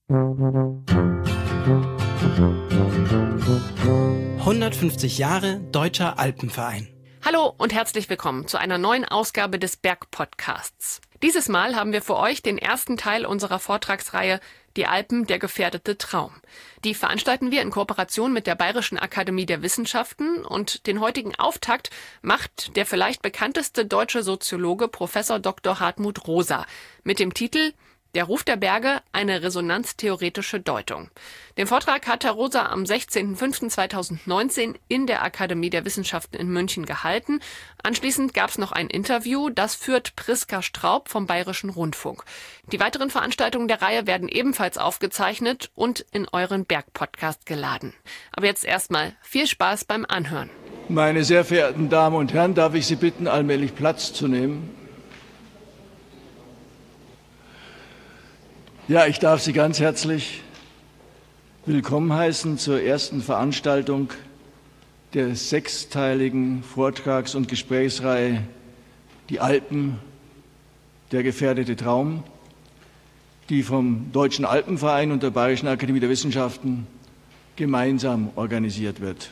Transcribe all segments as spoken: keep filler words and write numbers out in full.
hundertfünfzig Jahre Deutscher Alpenverein. Hallo und herzlich willkommen zu einer neuen Ausgabe des Bergpodcasts. Dieses Mal haben wir für euch den ersten Teil unserer Vortragsreihe Die Alpen, der gefährdete Traum. Die veranstalten wir in Kooperation mit der Bayerischen Akademie der Wissenschaften und den heutigen Auftakt macht der vielleicht bekannteste deutsche Soziologe Professor Doktor Hartmut Rosa mit dem Titel Der Ruf der Berge, eine resonanztheoretische Deutung. Den Vortrag hat Herr Rosa am sechzehnten fünften zweitausendneunzehn in der Akademie der Wissenschaften in München gehalten. Anschließend gab es noch ein Interview, das führt Priska Straub vom Bayerischen Rundfunk. Die weiteren Veranstaltungen der Reihe werden ebenfalls aufgezeichnet und in euren Bergpodcast geladen. Aber jetzt erstmal viel Spaß beim Anhören. Meine sehr verehrten Damen und Herren, darf ich Sie bitten, allmählich Platz zu nehmen? Ja, ich darf Sie ganz herzlich willkommen heißen zur ersten Veranstaltung der sechsteiligen Vortrags- und Gesprächsreihe Die Alpen, der gefährdete Traum, die vom Deutschen Alpenverein und der Bayerischen Akademie der Wissenschaften gemeinsam organisiert wird.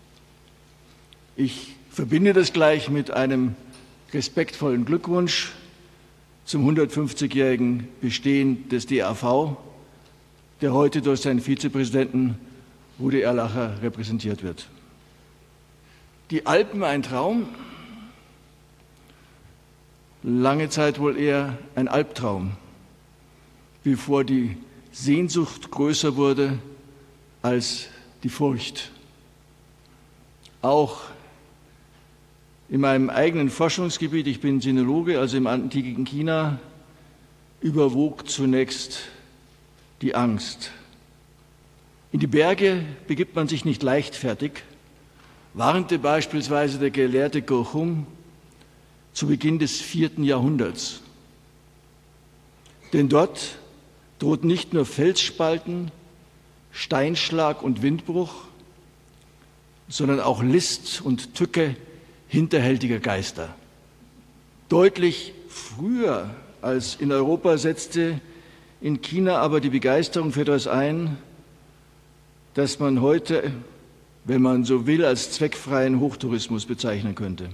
Ich verbinde das gleich mit einem respektvollen Glückwunsch zum hundertfünfzigjährigen Bestehen des D A V, der heute durch seinen Vizepräsidenten Rudi Erlacher repräsentiert wird. Die Alpen ein Traum? Lange Zeit wohl eher ein Albtraum, bevor die Sehnsucht größer wurde als die Furcht. Auch in meinem eigenen Forschungsgebiet, ich bin Sinologe, also im antiken China, überwog zunächst die Angst. In die Berge begibt man sich nicht leichtfertig, warnte beispielsweise der Gelehrte Gochung zu Beginn des vierten Jahrhunderts. Denn dort droht nicht nur Felsspalten, Steinschlag und Windbruch, sondern auch List und Tücke hinterhältiger Geister. Deutlich früher als in Europa setzte in China aber die Begeisterung für etwas ein, das man heute, wenn man so will, als zweckfreien Hochtourismus bezeichnen könnte.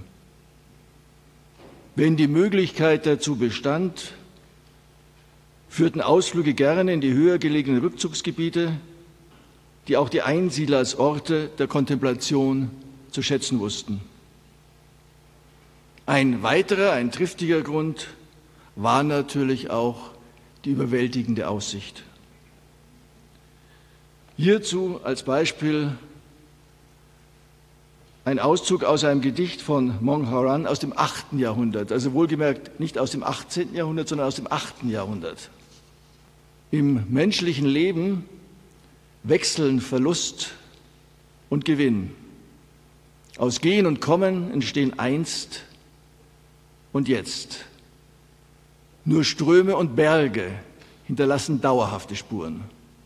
Wenn die Möglichkeit dazu bestand, führten Ausflüge gerne in die höher gelegenen Rückzugsgebiete, die auch die Einsiedler als Orte der Kontemplation zu schätzen wussten. Ein weiterer, ein triftiger Grund war natürlich auch die überwältigende Aussicht. Hierzu als Beispiel ein Auszug aus einem Gedicht von Mong Haran aus dem achten Jahrhundert, also wohlgemerkt nicht aus dem achtzehnten Jahrhundert, sondern aus dem achten Jahrhundert. Im menschlichen Leben wechseln Verlust und Gewinn. Aus Gehen und Kommen entstehen einst und jetzt. Nur Ströme und Berge hinterlassen dauerhafte Spuren.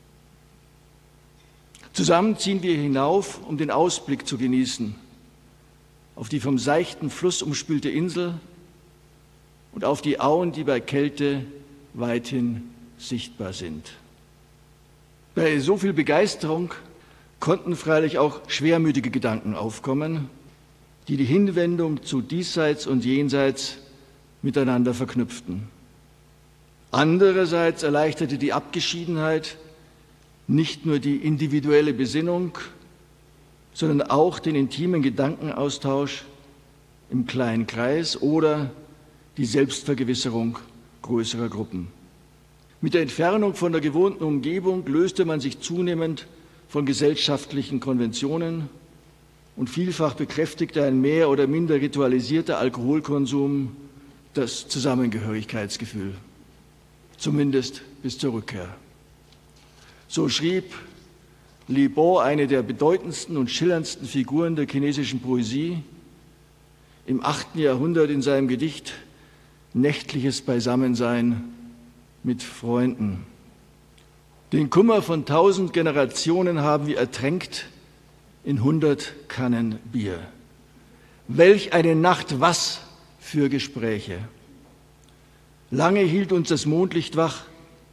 Zusammen ziehen wir hinauf, um den Ausblick zu genießen, auf die vom seichten Fluss umspülte Insel und auf die Auen, die bei Kälte weithin sichtbar sind. Bei so viel Begeisterung konnten freilich auch schwermütige Gedanken aufkommen, die die Hinwendung zu Diesseits und Jenseits miteinander verknüpften. Andererseits erleichterte die Abgeschiedenheit nicht nur die individuelle Besinnung, sondern auch den intimen Gedankenaustausch im kleinen Kreis oder die Selbstvergewisserung größerer Gruppen. Mit der Entfernung von der gewohnten Umgebung löste man sich zunehmend von gesellschaftlichen Konventionen und vielfach bekräftigte ein mehr oder minder ritualisierter Alkoholkonsum das Zusammengehörigkeitsgefühl, zumindest bis zur Rückkehr. So schrieb Li Bo, eine der bedeutendsten und schillerndsten Figuren der chinesischen Poesie, im achten Jahrhundert in seinem Gedicht Nächtliches Beisammensein mit Freunden. Den Kummer von tausend Generationen haben wir ertränkt in hundert Kannen Bier. Welch eine Nacht, was für Gespräche. Lange hielt uns das Mondlicht wach,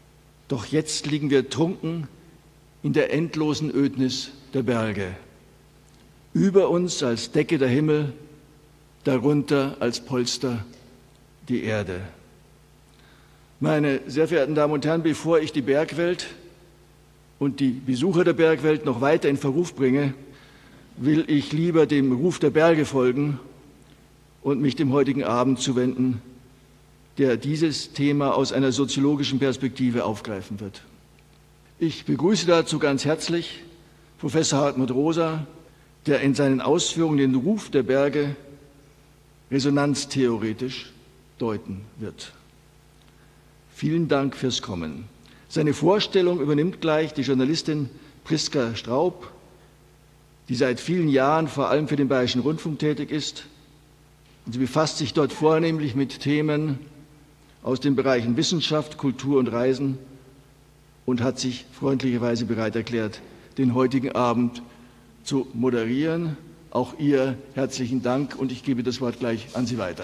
Doch jetzt liegen wir trunken in der endlosen Ödnis der Berge. Über uns als Decke der Himmel, darunter als Polster die Erde. Meine sehr verehrten Damen und Herren, bevor ich die Bergwelt und die Besucher der Bergwelt noch weiter in Verruf bringe, will ich lieber dem Ruf der Berge folgen und mich dem heutigen Abend zuwenden, der dieses Thema aus einer soziologischen Perspektive aufgreifen wird. Ich begrüße dazu ganz herzlich Professor Hartmut Rosa, der in seinen Ausführungen den Ruf der Berge resonanztheoretisch deuten wird. Vielen Dank fürs Kommen. Seine Vorstellung übernimmt gleich die Journalistin Priska Straub, die seit vielen Jahren vor allem für den Bayerischen Rundfunk tätig ist. Und sie befasst sich dort vornehmlich mit Themen aus den Bereichen Wissenschaft, Kultur und Reisen und hat sich freundlicherweise bereit erklärt, den heutigen Abend zu moderieren. Auch ihr herzlichen Dank und ich gebe das Wort gleich an Sie weiter.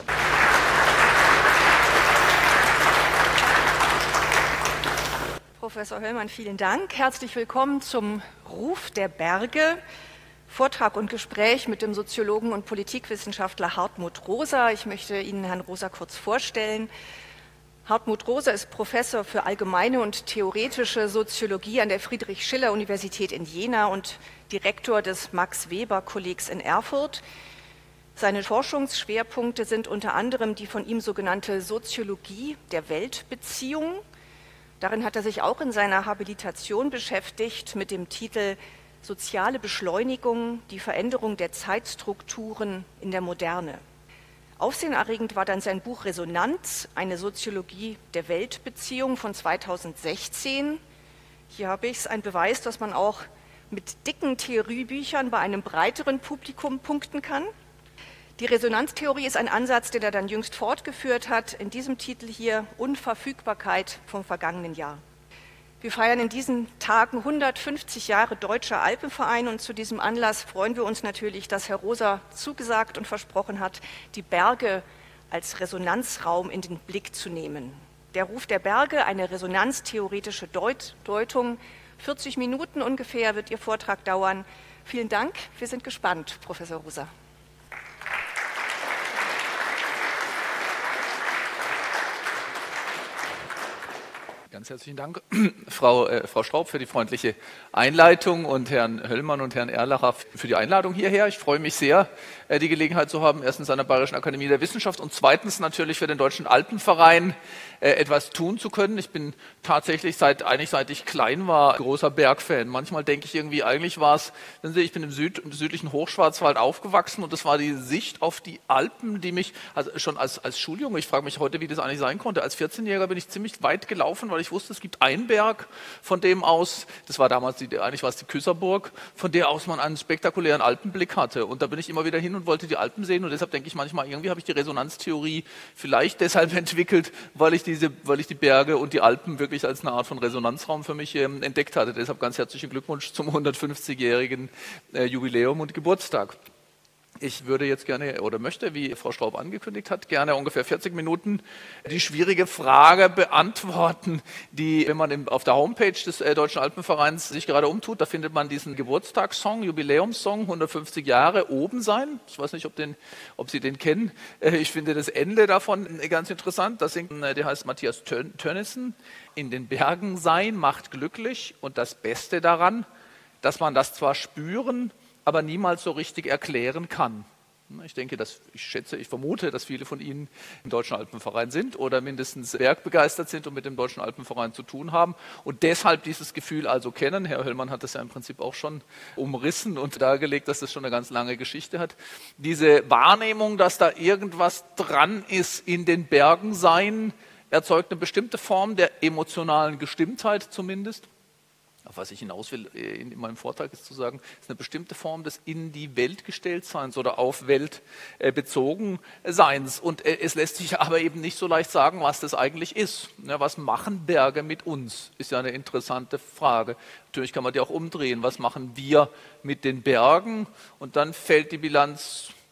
Professor Höllmann, vielen Dank. Herzlich willkommen zum Ruf der Berge. Vortrag und Gespräch mit dem Soziologen und Politikwissenschaftler Hartmut Rosa. Ich möchte Ihnen Herrn Rosa kurz vorstellen. Hartmut Rosa ist Professor für allgemeine und theoretische Soziologie an der Friedrich-Schiller-Universität in Jena und Direktor des Max-Weber-Kollegs in Erfurt. Seine Forschungsschwerpunkte sind unter anderem die von ihm sogenannte Soziologie der Weltbeziehung. Darin hat er sich auch in seiner Habilitation beschäftigt mit dem Titel Soziale Beschleunigung, die Veränderung der Zeitstrukturen in der Moderne. Aufsehenerregend war dann sein Buch Resonanz, eine Soziologie der Weltbeziehung von zweitausendsechzehn. Hier habe ich es, ein Beweis, dass man auch mit dicken Theoriebüchern bei einem breiteren Publikum punkten kann. Die Resonanztheorie ist ein Ansatz, den er dann jüngst fortgeführt hat, in diesem Titel hier Unverfügbarkeit vom vergangenen Jahr. Wir feiern in diesen Tagen hundertfünfzig Jahre Deutscher Alpenverein und zu diesem Anlass freuen wir uns natürlich, dass Herr Rosa zugesagt und versprochen hat, die Berge als Resonanzraum in den Blick zu nehmen. Der Ruf der Berge, eine resonanztheoretische Deut- Deutung, vierzig Minuten ungefähr wird Ihr Vortrag dauern. Vielen Dank, wir sind gespannt, Professor Rosa. Ganz herzlichen Dank, Frau, äh, Frau Straub, für die freundliche Einleitung und Herrn Höllmann und Herrn Erlacher für die Einladung hierher. Ich freue mich sehr, äh, die Gelegenheit zu haben, erstens an der Bayerischen Akademie der Wissenschaft und zweitens natürlich für den Deutschen Alpenverein äh, etwas tun zu können. Ich bin tatsächlich, seit, eigentlich seit ich klein war, großer Bergfan. Manchmal denke ich irgendwie, eigentlich war es, ich bin im, Süd, im südlichen Hochschwarzwald aufgewachsen und das war die Sicht auf die Alpen, die mich, also schon als, als Schuljunge, ich frage mich heute, wie das eigentlich sein konnte, als vierzehnjähriger bin ich ziemlich weit gelaufen, weil ich Ich wusste, es gibt einen Berg, von dem aus, das war damals, die, eigentlich war es die Küsserburg, von der aus man einen spektakulären Alpenblick hatte. Und da bin ich immer wieder hin und wollte die Alpen sehen. Und deshalb denke ich manchmal, irgendwie habe ich die Resonanztheorie vielleicht deshalb entwickelt, weil ich, diese, weil ich die Berge und die Alpen wirklich als eine Art von Resonanzraum für mich ähm, entdeckt hatte. Deshalb ganz herzlichen Glückwunsch zum hundertfünfzigjährigen äh, Jubiläum und Geburtstag. Ich würde jetzt gerne oder möchte, wie Frau Straub angekündigt hat, gerne ungefähr vierzig Minuten die schwierige Frage beantworten, die, wenn man im, auf der Homepage des äh, Deutschen Alpenvereins sich gerade umtut, da findet man diesen Geburtstagssong, Jubiläumssong, hundertfünfzig Jahre oben sein. Ich weiß nicht, ob, den, ob Sie den kennen. Äh, ich finde das Ende davon ganz interessant. Das singt, äh, der heißt Matthias Tönnissen. In den Bergen sein macht glücklich und das Beste daran, dass man das zwar spüren, aber niemals so richtig erklären kann. Ich denke, dass, ich schätze, ich vermute, dass viele von Ihnen im Deutschen Alpenverein sind oder mindestens bergbegeistert sind und mit dem Deutschen Alpenverein zu tun haben und deshalb dieses Gefühl also kennen. Herr Höllmann hat das ja im Prinzip auch schon umrissen und dargelegt, dass das schon eine ganz lange Geschichte hat. Diese Wahrnehmung, dass da irgendwas dran ist in den Bergen sein, erzeugt eine bestimmte Form der emotionalen Gestimmtheit zumindest. Auf was ich hinaus will in meinem Vortrag ist zu sagen, ist eine bestimmte Form des in die Welt gestellt Seins oder auf Welt bezogen Seins. Und es lässt sich aber eben nicht so leicht sagen, was das eigentlich ist. Ja, was machen Berge mit uns? Ist ja eine interessante Frage. Natürlich kann man die auch umdrehen. Was machen wir mit den Bergen? Und dann fällt die Bilanz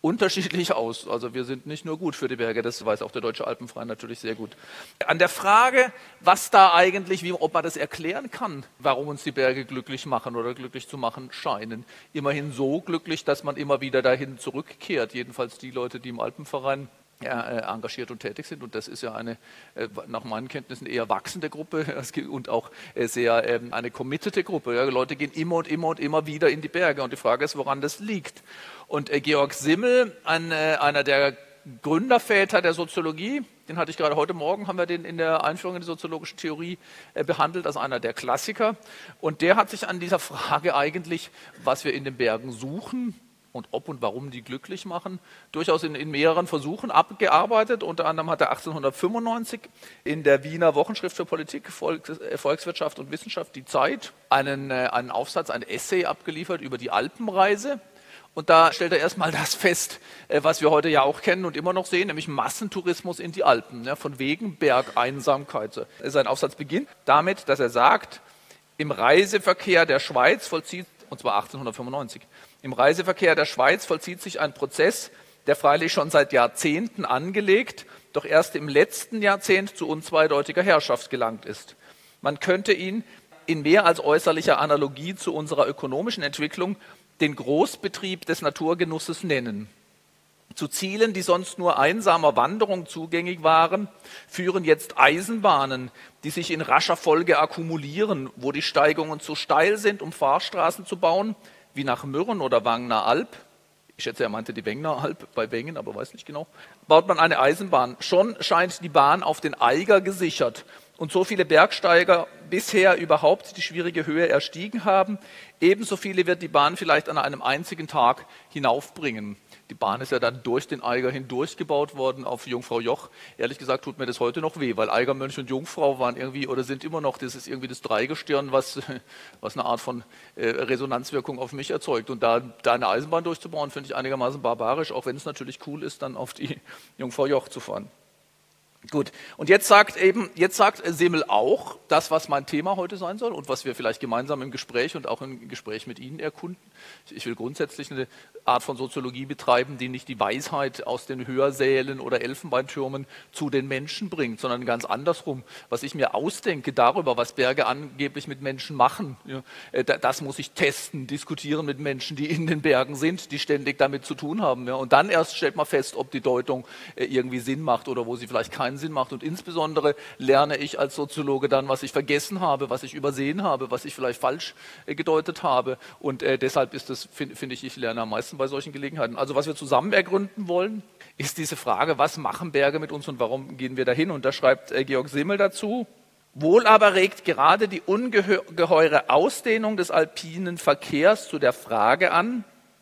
unterschiedlich aus. Also wir sind nicht nur gut für die Berge, das weiß auch der Deutsche Alpenverein natürlich sehr gut. An der Frage, was da eigentlich, wie, ob man das erklären kann, warum uns die Berge glücklich machen oder glücklich zu machen scheinen, immerhin so glücklich, dass man immer wieder dahin zurückkehrt, jedenfalls die Leute, die im Alpenverein ja, engagiert und tätig sind. Und das ist ja eine, nach meinen Kenntnissen, eher wachsende Gruppe und auch sehr eine committete Gruppe. Ja, Leute gehen immer und immer und immer wieder in die Berge. Und die Frage ist, woran das liegt. Und Georg Simmel, ein, einer der Gründerväter der Soziologie, den hatte ich gerade heute Morgen, haben wir den in der Einführung in die soziologische Theorie behandelt, als einer der Klassiker. Und der hat sich an dieser Frage eigentlich, was wir in den Bergen suchen, und ob und warum die glücklich machen, durchaus in, in mehreren Versuchen abgearbeitet. Unter anderem hat er achtzehnhundertfünfundneunzig in der Wiener Wochenschrift für Politik, Volks, Volkswirtschaft und Wissenschaft, die Zeit, einen, äh, einen Aufsatz, ein Essay abgeliefert über die Alpenreise. Und da stellt er erstmal das fest, äh, was wir heute ja auch kennen und immer noch sehen, nämlich Massentourismus in die Alpen, ja, von wegen Bergeinsamkeit. Sein Aufsatz beginnt damit, dass er sagt, im Reiseverkehr der Schweiz vollzieht, und zwar achtzehnhundertfünfundneunzig, im Reiseverkehr der Schweiz vollzieht sich ein Prozess, der freilich schon seit Jahrzehnten angelegt, doch erst im letzten Jahrzehnt zu unzweideutiger Herrschaft gelangt ist. Man könnte ihn in mehr als äußerlicher Analogie zu unserer ökonomischen Entwicklung den Großbetrieb des Naturgenusses nennen. Zu Zielen, die sonst nur einsamer Wanderung zugänglich waren, führen jetzt Eisenbahnen, die sich in rascher Folge akkumulieren, wo die Steigungen zu steil sind, um Fahrstraßen zu bauen, wie nach Mürren oder Wangner Alb, ich schätze, er meinte die Wengner Alb bei Wengen, aber weiß nicht genau, baut man eine Eisenbahn. Schon scheint die Bahn auf den Eiger gesichert und so viele Bergsteiger bisher überhaupt die schwierige Höhe erstiegen haben, ebenso viele wird die Bahn vielleicht an einem einzigen Tag hinaufbringen. Die Bahn ist ja dann durch den Eiger hindurch gebaut worden auf Jungfrau Joch. Ehrlich gesagt tut mir das heute noch weh, weil Eigermönch und Jungfrau waren irgendwie oder sind immer noch, das ist irgendwie das Dreigestirn, was, was eine Art von äh, Resonanzwirkung auf mich erzeugt. Und da, da eine Eisenbahn durchzubauen, finde ich einigermaßen barbarisch, auch wenn es natürlich cool ist, dann auf die Jungfrau Joch zu fahren. Gut, und jetzt sagt eben, jetzt sagt Simmel auch, das, was mein Thema heute sein soll und was wir vielleicht gemeinsam im Gespräch und auch im Gespräch mit Ihnen erkunden. Ich will grundsätzlich eine Art von Soziologie betreiben, die nicht die Weisheit aus den Hörsälen oder Elfenbeintürmen zu den Menschen bringt, sondern ganz andersrum. Was ich mir ausdenke darüber, was Berge angeblich mit Menschen machen, ja, das muss ich testen, diskutieren mit Menschen, die in den Bergen sind, die ständig damit zu tun haben. Ja, und dann erst stellt man fest, ob die Deutung irgendwie Sinn macht oder wo sie vielleicht keinen Sinn macht. Und insbesondere lerne ich als Soziologe dann, was ich vergessen habe, was ich übersehen habe, was ich vielleicht falsch gedeutet habe. Und äh, deshalb ist das, finde find ich, ich lerne am meisten bei solchen Gelegenheiten. Also was wir zusammen ergründen wollen, ist diese Frage, was machen Berge mit uns und warum gehen wir dahin? Und da schreibt äh, Georg Simmel dazu, wohl aber regt gerade die ungeheure Ausdehnung des alpinen Verkehrs zu der Frage an,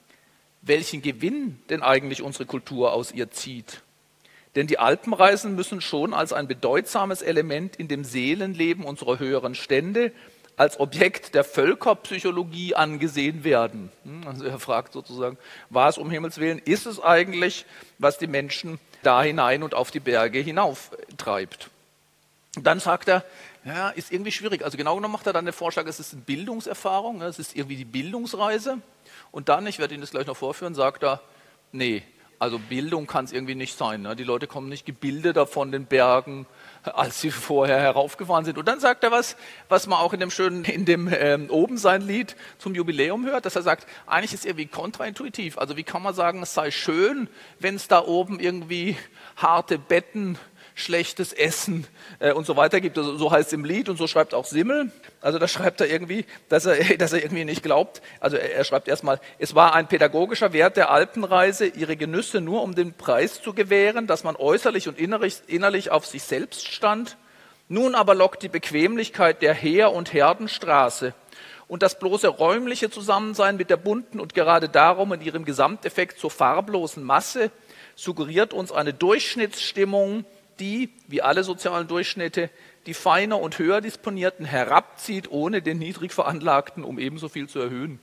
welchen Gewinn denn eigentlich unsere Kultur aus ihr zieht. Denn die Alpenreisen müssen schon als ein bedeutsames Element in dem Seelenleben unserer höheren Stände, als Objekt der Völkerpsychologie angesehen werden. Also er fragt sozusagen, was um Himmels Willen ist es eigentlich, was die Menschen da hinein und auf die Berge hinauf treibt? Und dann sagt er, ja, ist irgendwie schwierig. Also genau genommen macht er dann den Vorschlag, es ist eine Bildungserfahrung, es ist irgendwie die Bildungsreise. Und dann, ich werde Ihnen das gleich noch vorführen, sagt er, nee, also Bildung kann es irgendwie nicht sein. Ne? Die Leute kommen nicht gebildeter von den Bergen, als sie vorher heraufgefahren sind. Und dann sagt er was, was man auch in dem schönen, in dem ähm, Obensein-Lied zum Jubiläum hört, dass er sagt, eigentlich ist es irgendwie kontraintuitiv. Also wie kann man sagen, es sei schön, wenn es da oben irgendwie harte Betten, schlechtes Essen äh, und so weiter gibt. Also, so heißt es im Lied und so schreibt auch Simmel. Also da schreibt er irgendwie, dass er, dass er irgendwie nicht glaubt. Also er, er schreibt erstmal, es war ein pädagogischer Wert der Alpenreise, ihre Genüsse nur um den Preis zu gewähren, dass man äußerlich und innerlich, innerlich auf sich selbst stand. Nun aber lockt die Bequemlichkeit der Heer- und Herdenstraße und das bloße räumliche Zusammensein mit der bunten und gerade darum in ihrem Gesamteffekt so farblosen Masse suggeriert uns eine Durchschnittsstimmung, die, wie alle sozialen Durchschnitte, die feiner und höher disponierten herabzieht, ohne den niedrig veranlagten, um ebenso viel zu erhöhen.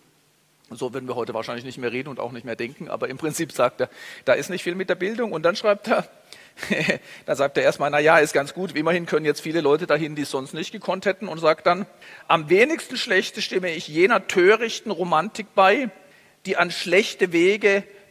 So werden wir heute wahrscheinlich nicht mehr reden und auch nicht mehr denken, aber im Prinzip sagt er, da ist nicht viel mit der Bildung. Und dann schreibt er, da sagt er erstmal, na ja, ist ganz gut, immerhin können jetzt viele Leute dahin, die es sonst nicht gekonnt hätten, und sagt dann, am wenigsten schlechte stimme ich jener törichten Romantik bei, die an schlechte Wege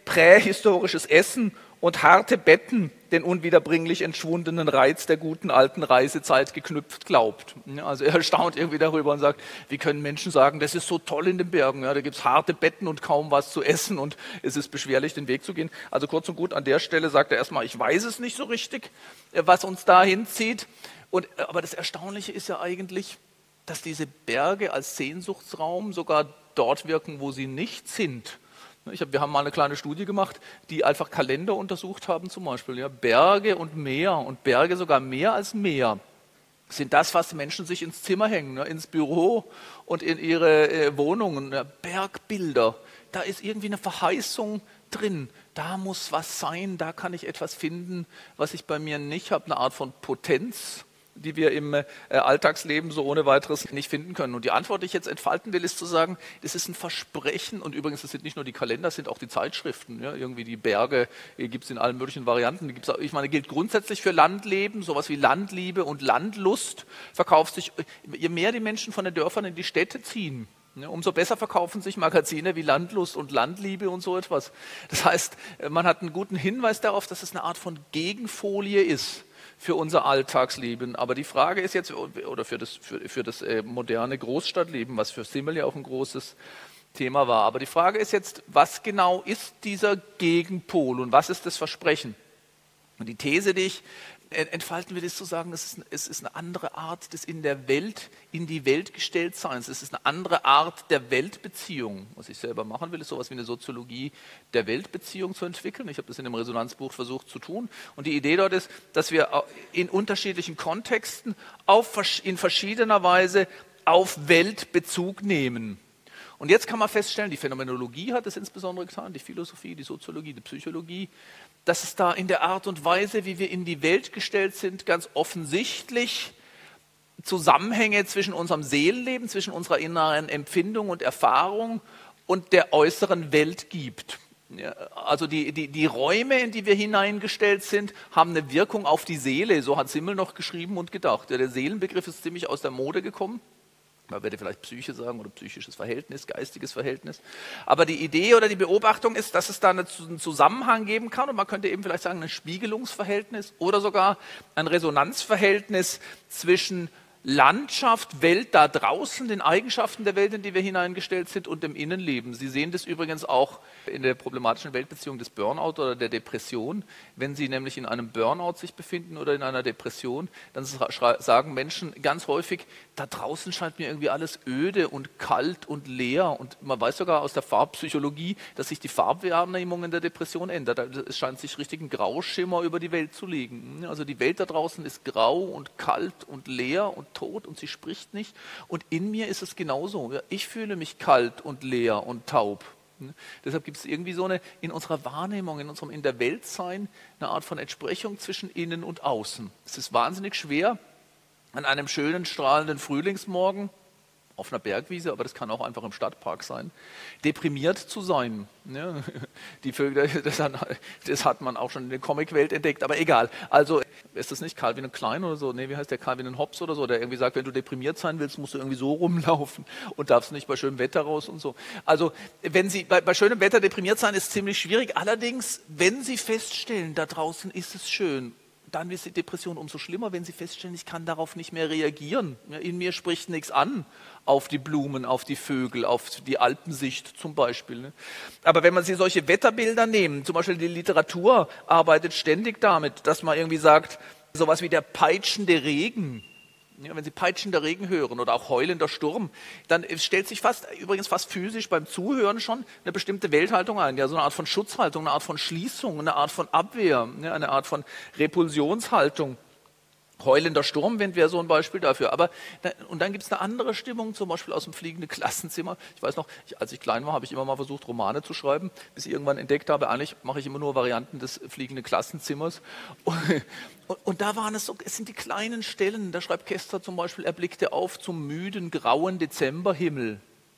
prähistorisches Essen und harte Betten den unwiederbringlich entschwundenen Reiz der guten alten Reisezeit geknüpft glaubt. Also er staunt irgendwie darüber und sagt, wie können Menschen sagen, das ist so toll in den Bergen, ja, da gibt es harte Betten und kaum was zu essen und es ist beschwerlich, den Weg zu gehen. Also kurz und gut, an der Stelle sagt er erstmal, ich weiß es nicht so richtig, was uns da hinzieht. Und, aber das Erstaunliche ist ja eigentlich, dass diese Berge als Sehnsuchtsraum sogar dort wirken, wo sie nicht sind. Ich hab, wir haben mal eine kleine Studie gemacht, die einfach Kalender untersucht haben, zum Beispiel. Ja, Berge und Meer und Berge sogar mehr als Meer sind das, was Menschen sich ins Zimmer hängen, ne, ins Büro und in ihre äh, Wohnungen. Ja, Bergbilder, da ist irgendwie eine Verheißung drin. Da muss was sein, da kann ich etwas finden, was ich bei mir nicht habe, eine Art von Potenz, die wir im äh, Alltagsleben so ohne weiteres nicht finden können. Und die Antwort, die ich jetzt entfalten will, ist zu sagen, das ist ein Versprechen. Und übrigens, das sind nicht nur die Kalender, das sind auch die Zeitschriften. Ja, irgendwie die Berge gibt es in allen möglichen Varianten. Die gibt's auch, ich meine, gilt grundsätzlich für Landleben, sowas wie Landliebe und Landlust verkauft sich, je mehr die Menschen von den Dörfern in die Städte ziehen, ja, umso besser verkaufen sich Magazine wie Landlust und Landliebe und so etwas. Das heißt, man hat einen guten Hinweis darauf, dass es eine Art von Gegenfolie ist für unser Alltagsleben. Aber die Frage ist jetzt, oder für das, für, für das äh, moderne Großstadtleben, was für Simmel ja auch ein großes Thema war. Aber die Frage ist jetzt, was genau ist dieser Gegenpol und was ist das Versprechen? Und die These, die ich entfalten will, ist zu sagen, es ist, es ist eine andere Art des in der Welt, in die Welt gestellt Seins. Es ist eine andere Art der Weltbeziehung. Was ich selber machen will, ist sowas wie eine Soziologie der Weltbeziehung zu entwickeln. Ich habe das in dem Resonanzbuch versucht zu tun. Und die Idee dort ist, dass wir in unterschiedlichen Kontexten auf, in verschiedener Weise auf Welt Bezug nehmen. Und jetzt kann man feststellen, die Phänomenologie hat es insbesondere getan, die Philosophie, die Soziologie, die Psychologie, dass es da in der Art und Weise, wie wir in die Welt gestellt sind, ganz offensichtlich Zusammenhänge zwischen unserem Seelenleben, zwischen unserer inneren Empfindung und Erfahrung und der äußeren Welt gibt. Ja, also die, die, die Räume, in die wir hineingestellt sind, haben eine Wirkung auf die Seele, so hat Simmel noch geschrieben und gedacht. Ja, der Seelenbegriff ist ziemlich aus der Mode gekommen. Man würde vielleicht Psyche sagen oder psychisches Verhältnis, geistiges Verhältnis. Aber die Idee oder die Beobachtung ist, dass es da einen Zusammenhang geben kann und man könnte eben vielleicht sagen, ein Spiegelungsverhältnis oder sogar ein Resonanzverhältnis zwischen Landschaft, Welt da draußen, den Eigenschaften der Welt, in die wir hineingestellt sind und dem Innenleben. Sie sehen das übrigens auch in der problematischen Weltbeziehung des Burnout oder der Depression. Wenn Sie nämlich in einem Burnout sich befinden oder in einer Depression, dann sagen Menschen ganz häufig, da draußen scheint mir irgendwie alles öde und kalt und leer. Und man weiß sogar aus der Farbpsychologie, dass sich die Farbwahrnehmung in der Depression ändert. Es scheint sich richtig ein Grauschimmer über die Welt zu legen. Also die Welt da draußen ist grau und kalt und leer und tot und sie spricht nicht. Und in mir ist es genauso. Ich fühle mich kalt und leer und taub. Deshalb gibt es irgendwie so eine, in unserer Wahrnehmung, in unserem in der Welt sein, eine Art von Entsprechung zwischen innen und außen. Es ist wahnsinnig schwer, an einem schönen, strahlenden Frühlingsmorgen auf einer Bergwiese, aber das kann auch einfach im Stadtpark sein, deprimiert zu sein. Ja, die Vögel, das hat, das hat man auch schon in der Comicwelt entdeckt, aber egal. Also ist das nicht Calvin Klein oder so? Nee, wie heißt der Calvin Hobbes oder so, der irgendwie sagt, wenn du deprimiert sein willst, musst du irgendwie so rumlaufen und darfst nicht bei schönem Wetter raus und so. Also wenn Sie bei, bei schönem Wetter deprimiert sein, ist ziemlich schwierig. Allerdings, wenn Sie feststellen, da draußen ist es schön, dann ist die Depression umso schlimmer, wenn Sie feststellen, ich kann darauf nicht mehr reagieren. In mir spricht nichts an, auf die Blumen, auf die Vögel, auf die Alpensicht zum Beispiel. Aber wenn man sich solche Wetterbilder nimmt, zum Beispiel die Literatur arbeitet ständig damit, dass man irgendwie sagt, sowas wie der peitschende Regen, ja, wenn Sie peitschender Regen hören oder auch heulender Sturm, dann stellt sich fast, übrigens fast physisch beim Zuhören schon eine bestimmte Welthaltung ein. Ja, so eine Art von Schutzhaltung, eine Art von Schließung, eine Art von Abwehr, ja, eine Art von Repulsionshaltung. Heulender Sturmwind wäre so ein Beispiel dafür. Aber und dann gibt es eine andere Stimmung, zum Beispiel aus dem fliegenden Klassenzimmer. Ich weiß noch, ich, als ich klein war, habe ich immer mal versucht, Romane zu schreiben, bis ich irgendwann entdeckt habe, eigentlich mache ich immer nur Varianten des fliegenden Klassenzimmers. Und, und, und da waren es so, es sind die kleinen Stellen. Da schreibt Kester zum Beispiel, er blickte auf zum müden, grauen Dezemberhimmel.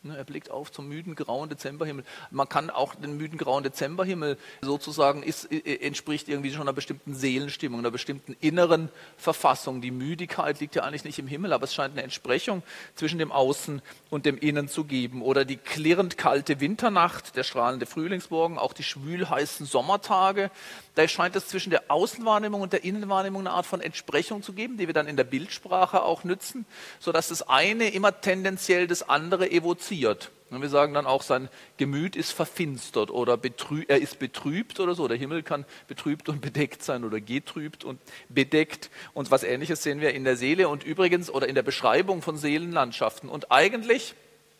Er blickt auf zum müden, grauen Dezemberhimmel. Man kann auch den müden, grauen Dezemberhimmel sozusagen, ist, entspricht irgendwie schon einer bestimmten Seelenstimmung, einer bestimmten inneren Verfassung. Die Müdigkeit liegt ja eigentlich nicht im Himmel, aber es scheint eine Entsprechung zwischen dem Außen und dem Innen zu geben. Oder die klirrend kalte Winternacht, der strahlende Frühlingsmorgen, auch die schwülheißen Sommertage. Da scheint es zwischen der Außenwahrnehmung und der Innenwahrnehmung eine Art von Entsprechung zu geben, die wir dann in der Bildsprache auch nützen, sodass das eine immer tendenziell das andere evoziert. Und wir sagen dann auch, sein Gemüt ist verfinstert oder betrü- er ist betrübt oder so. Der Himmel kann betrübt und bedeckt sein oder getrübt und bedeckt. Und was Ähnliches sehen wir in der Seele und übrigens oder in der Beschreibung von Seelenlandschaften. Und eigentlich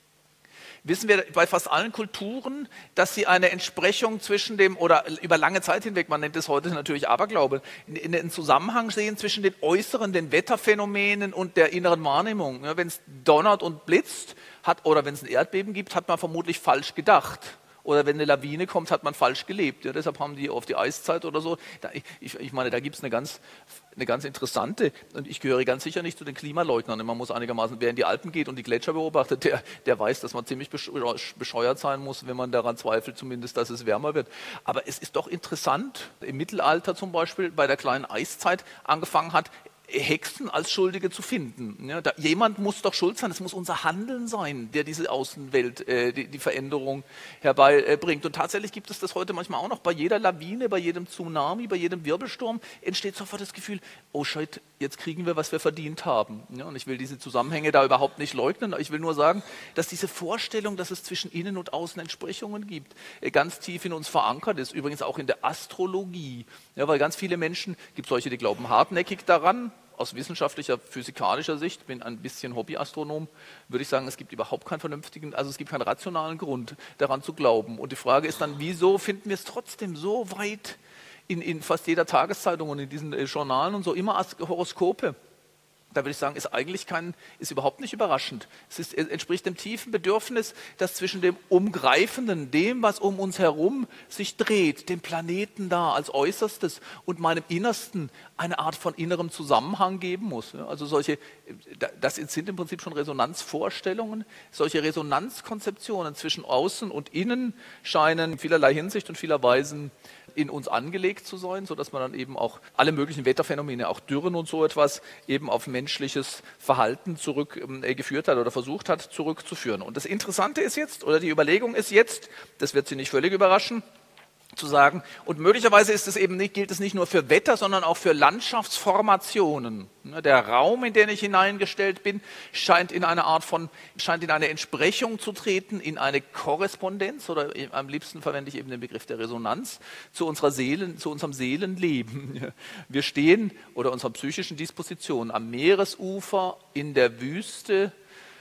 wissen wir bei fast allen Kulturen, dass sie eine Entsprechung zwischen dem, oder über lange Zeit hinweg, man nennt es heute natürlich Aberglaube, in, in den Zusammenhang sehen zwischen den äußeren, den Wetterphänomenen und der inneren Wahrnehmung. Ja, wenn es donnert und blitzt hat, oder wenn es ein Erdbeben gibt, hat man vermutlich falsch gedacht. Oder wenn eine Lawine kommt, hat man falsch gelebt. Ja, deshalb haben die auf die Eiszeit oder so. Da, ich, ich meine, da gibt es eine ganz, eine ganz interessante, und ich gehöre ganz sicher nicht zu den Klimaleugnern. Man muss einigermaßen, wer in die Alpen geht und die Gletscher beobachtet, der, der weiß, dass man ziemlich bescheuert sein muss, wenn man daran zweifelt, zumindest, dass es wärmer wird. Aber es ist doch interessant, im Mittelalter zum Beispiel, bei der kleinen Eiszeit angefangen hat, Hexen als Schuldige zu finden. Ja, da, jemand muss doch schuld sein, es muss unser Handeln sein, der diese Außenwelt, äh, die, die Veränderung herbeibringt. Äh, Und tatsächlich gibt es das heute manchmal auch noch. Bei jeder Lawine, bei jedem Tsunami, bei jedem Wirbelsturm entsteht sofort das Gefühl, oh Scheiße, jetzt kriegen wir, was wir verdient haben. Ja, und ich will diese Zusammenhänge da überhaupt nicht leugnen. Ich will nur sagen, dass diese Vorstellung, dass es zwischen Innen und Außen Entsprechungen gibt, äh, ganz tief in uns verankert ist. Übrigens auch in der Astrologie. Ja, weil ganz viele Menschen, gibt solche, die glauben hartnäckig daran, aus wissenschaftlicher, physikalischer Sicht, bin ein bisschen Hobbyastronom, würde ich sagen, es gibt überhaupt keinen vernünftigen, also es gibt keinen rationalen Grund, daran zu glauben. Und die Frage ist dann, wieso finden wir es trotzdem so weit in, in fast jeder Tageszeitung und in diesen äh, Journalen und so immer als Horoskope? Da würde ich sagen, ist eigentlich kein, ist überhaupt nicht überraschend. Es ist, es entspricht dem tiefen Bedürfnis, das zwischen dem Umgreifenden, dem, was um uns herum sich dreht, dem Planeten da als Äußerstes und meinem Innersten eine Art von innerem Zusammenhang geben muss. Also solche, das sind im Prinzip schon Resonanzvorstellungen. Solche Resonanzkonzeptionen zwischen Außen und Innen scheinen in vielerlei Hinsicht und vieler Weisen in uns angelegt zu sein, sodass man dann eben auch alle möglichen Wetterphänomene, auch Dürren und so etwas, eben auf menschliches Verhalten zurückgeführt äh, hat oder versucht hat, zurückzuführen. Und das Interessante ist jetzt, oder die Überlegung ist jetzt, das wird Sie nicht völlig überraschen, zu sagen, und möglicherweise ist es eben nicht, gilt es nicht nur für Wetter, sondern auch für Landschaftsformationen. Der Raum, in den ich hineingestellt bin, scheint in eine Art von, scheint in eine Entsprechung zu treten, in eine Korrespondenz, oder am liebsten verwende ich eben den Begriff der Resonanz, zu unserer Seelen, zu unserem Seelenleben. Wir stehen, oder unserer psychischen Disposition, am Meeresufer, in der Wüste.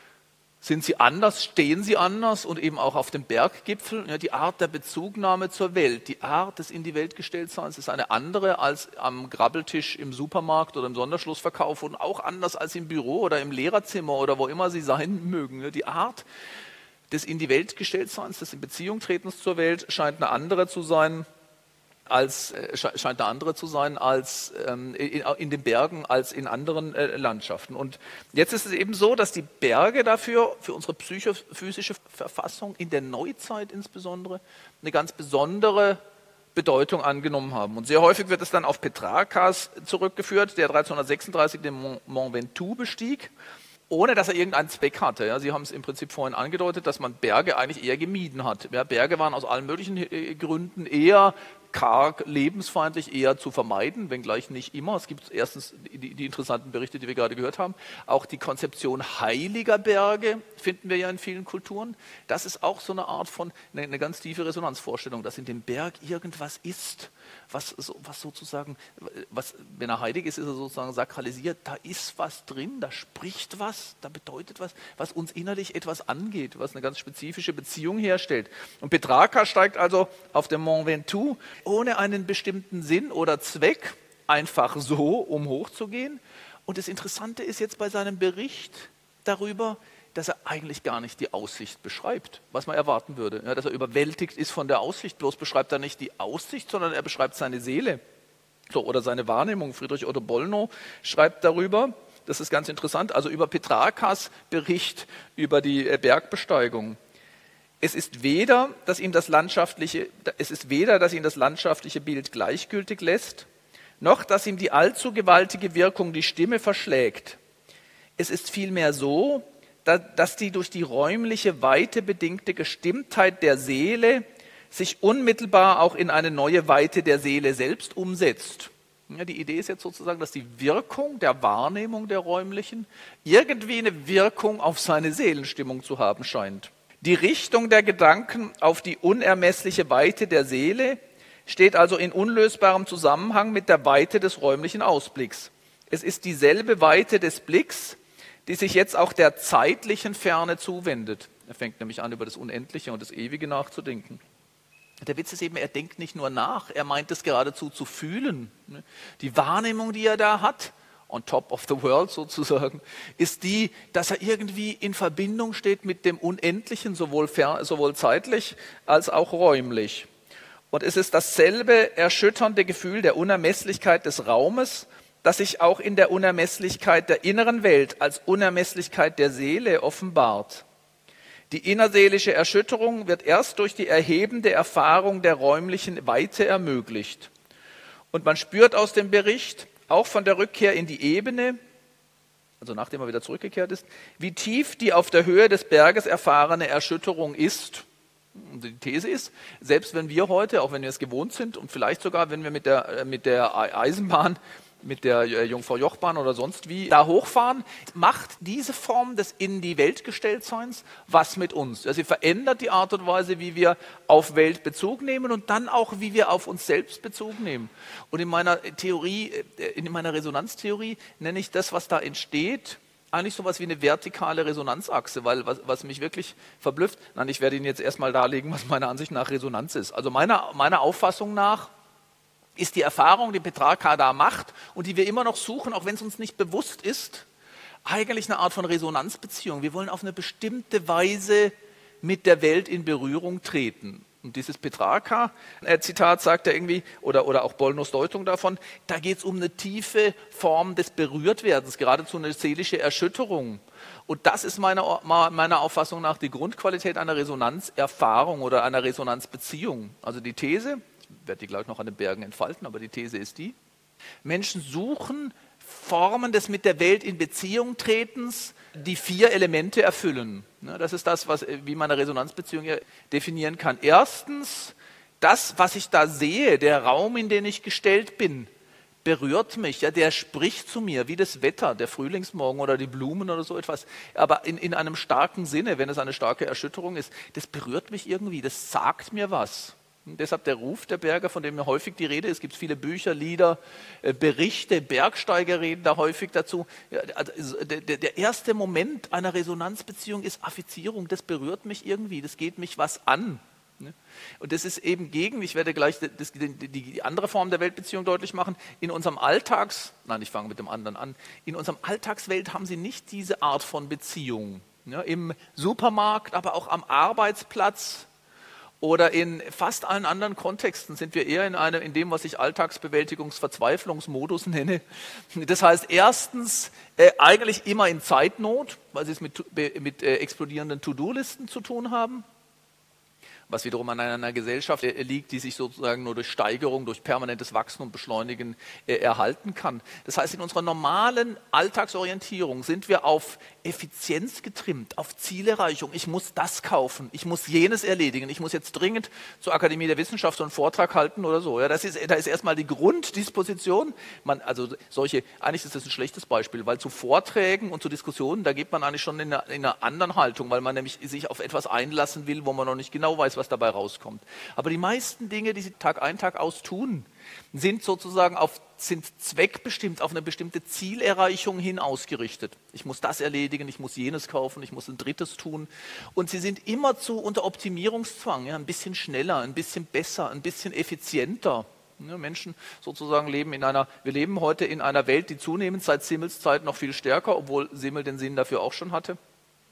Sind sie anders, stehen sie anders und eben auch auf dem Berggipfel? Ja, die Art der Bezugnahme zur Welt, die Art des in die Welt gestelltseins ist eine andere als am Grabbeltisch im Supermarkt oder im Sonderschlussverkauf und auch anders als im Büro oder im Lehrerzimmer oder wo immer sie sein mögen. Ja, die Art des in die Welt gestelltseins, des in Beziehung tretens zur Welt scheint eine andere zu sein. Als, äh, scheint eine andere zu sein als ähm, in, in den Bergen als in anderen äh, Landschaften. Und jetzt ist es eben so, dass die Berge dafür, für unsere psychophysische Verfassung in der Neuzeit insbesondere, eine ganz besondere Bedeutung angenommen haben. Und sehr häufig wird es dann auf Petrarcas zurückgeführt, der dreizehnhundertsechsunddreißig den Mont, Mont Ventoux bestieg, ohne dass er irgendeinen Zweck hatte. Ja, Sie haben es im Prinzip vorhin angedeutet, dass man Berge eigentlich eher gemieden hat. Ja, Berge waren aus allen möglichen äh, Gründen eher karg, lebensfeindlich, eher zu vermeiden, wenngleich nicht immer. Es gibt erstens die, die interessanten Berichte, die wir gerade gehört haben. Auch die Konzeption heiliger Berge finden wir ja in vielen Kulturen. Das ist auch so eine Art von, eine, eine ganz tiefe Resonanzvorstellung, dass in dem Berg irgendwas ist, was, so, was sozusagen, was, wenn er heilig ist, ist er sozusagen sakralisiert. Da ist was drin, da spricht was, da bedeutet was, was uns innerlich etwas angeht, was eine ganz spezifische Beziehung herstellt. Und Petrarca steigt also auf dem Mont Ventoux ohne einen bestimmten Sinn oder Zweck, einfach so, um hochzugehen. Und das Interessante ist jetzt bei seinem Bericht darüber, dass er eigentlich gar nicht die Aussicht beschreibt, was man erwarten würde. Ja, dass er überwältigt ist von der Aussicht, bloß beschreibt er nicht die Aussicht, sondern er beschreibt seine Seele so, oder seine Wahrnehmung. Friedrich Otto Bollnow schreibt darüber, Das ist ganz interessant. Also über Petrarkas Bericht über die Bergbesteigung. Es ist weder, dass ihm das landschaftliche, es ist weder, dass ihn das landschaftliche Bild gleichgültig lässt, noch dass ihm die allzu gewaltige Wirkung die Stimme verschlägt. Es ist vielmehr so, dass die durch die räumliche Weite bedingte Gestimmtheit der Seele sich unmittelbar auch in eine neue Weite der Seele selbst umsetzt. Ja, die Idee ist jetzt sozusagen, dass die Wirkung der Wahrnehmung der räumlichen irgendwie eine Wirkung auf seine Seelenstimmung zu haben scheint. Die Richtung der Gedanken auf die unermessliche Weite der Seele steht also in unlösbarem Zusammenhang mit der Weite des räumlichen Ausblicks. Es ist dieselbe Weite des Blicks, die sich jetzt auch der zeitlichen Ferne zuwendet. Er fängt nämlich an, über das Unendliche und das Ewige nachzudenken. Der Witz ist eben, er denkt nicht nur nach, er meint es geradezu zu fühlen. Die Wahrnehmung, die er da hat, on top of the world sozusagen, ist die, dass er irgendwie in Verbindung steht mit dem Unendlichen, sowohl, fer- sowohl zeitlich als auch räumlich. Und es ist dasselbe erschütternde Gefühl der Unermesslichkeit des Raumes, das sich auch in der Unermesslichkeit der inneren Welt als Unermesslichkeit der Seele offenbart. Die innerseelische Erschütterung wird erst durch die erhebende Erfahrung der räumlichen Weite ermöglicht. Und man spürt aus dem Bericht, auch von der Rückkehr in die Ebene, also nachdem er wieder zurückgekehrt ist, wie tief die auf der Höhe des Berges erfahrene Erschütterung ist. Und die These ist, selbst wenn wir heute, auch wenn wir es gewohnt sind und vielleicht sogar, wenn wir mit der, mit der Eisenbahn, mit der Jungfrau-Joch-Bahn oder sonst wie da hochfahren, macht diese Form des in die Welt gestelltseins was mit uns. Also sie verändert die Art und Weise, wie wir auf Welt Bezug nehmen und dann auch, wie wir auf uns selbst Bezug nehmen. Und in meiner Theorie, in meiner Resonanztheorie nenne ich das, was da entsteht, eigentlich sowas wie eine vertikale Resonanzachse, weil was, was mich wirklich verblüfft, nein, ich werde Ihnen jetzt erstmal darlegen, was meiner Ansicht nach Resonanz ist. Also meiner, meiner Auffassung nach ist die Erfahrung, die Petrarca da macht und die wir immer noch suchen, auch wenn es uns nicht bewusst ist, eigentlich eine Art von Resonanzbeziehung. Wir wollen auf eine bestimmte Weise mit der Welt in Berührung treten. Und dieses Petrarca-Zitat sagt er irgendwie, oder, oder auch Bollnos Deutung davon, da geht es um eine tiefe Form des Berührtwerdens, geradezu eine seelische Erschütterung. Und das ist meiner, meiner Auffassung nach die Grundqualität einer Resonanzerfahrung oder einer Resonanzbeziehung. Also die These, ich werde die gleich noch an den Bergen entfalten, aber die These ist die, Menschen suchen Formen des mit der Welt in Beziehung tretens, die vier Elemente erfüllen. Das ist das, was, wie man eine Resonanzbeziehung definieren kann. Erstens, das, was ich da sehe, der Raum, in den ich gestellt bin, berührt mich, ja, der spricht zu mir, wie das Wetter, der Frühlingsmorgen oder die Blumen oder so etwas, aber in, in einem starken Sinne, wenn es eine starke Erschütterung ist, das berührt mich irgendwie, das sagt mir was. Und deshalb der Ruf der Berge, von dem häufig die Rede ist. Es gibt viele Bücher, Lieder, Berichte, Bergsteiger reden da häufig dazu. Der erste Moment einer Resonanzbeziehung ist Affizierung. Das berührt mich irgendwie, das geht mich was an. Und das ist eben gegen, ich werde gleich das, die, die andere Form der Weltbeziehung deutlich machen, in unserem Alltags, nein, ich fange mit dem anderen an, in unserem Alltagswelt haben sie nicht diese Art von Beziehung. Ja, im Supermarkt, aber auch am Arbeitsplatz, oder in fast allen anderen Kontexten sind wir eher in, eine, in dem, was ich Alltagsbewältigungsverzweiflungsmodus nenne. Das heißt, erstens äh, eigentlich immer in Zeitnot, weil sie es mit, mit äh, explodierenden To-Do-Listen zu tun haben, was wiederum an einer Gesellschaft äh, liegt, die sich sozusagen nur durch Steigerung, durch permanentes Wachsen und Beschleunigen äh, erhalten kann. Das heißt, in unserer normalen Alltagsorientierung sind wir auf Effizienz getrimmt, auf Zielerreichung. Ich muss das kaufen, ich muss jenes erledigen, ich muss jetzt dringend zur Akademie der Wissenschaften einen Vortrag halten oder so. Ja, das ist, da ist erstmal die Grunddisposition. Man, also solche, eigentlich ist das ein schlechtes Beispiel, weil zu Vorträgen und zu Diskussionen, da geht man eigentlich schon in einer, in einer anderen Haltung, weil man nämlich sich auf etwas einlassen will, wo man noch nicht genau weiß, was dabei rauskommt. Aber die meisten Dinge, die sie Tag ein, Tag aus tun, sind sozusagen auf, sind zweckbestimmt, auf eine bestimmte Zielerreichung hin ausgerichtet. Ich muss das erledigen, ich muss jenes kaufen, ich muss ein drittes tun. Und sie sind immerzu unter Optimierungszwang, ja, ein bisschen schneller, ein bisschen besser, ein bisschen effizienter. Ja, Menschen sozusagen leben in einer, wir leben heute in einer Welt, die zunehmend seit Simmels Zeit noch viel stärker, obwohl Simmel den Sinn dafür auch schon hatte,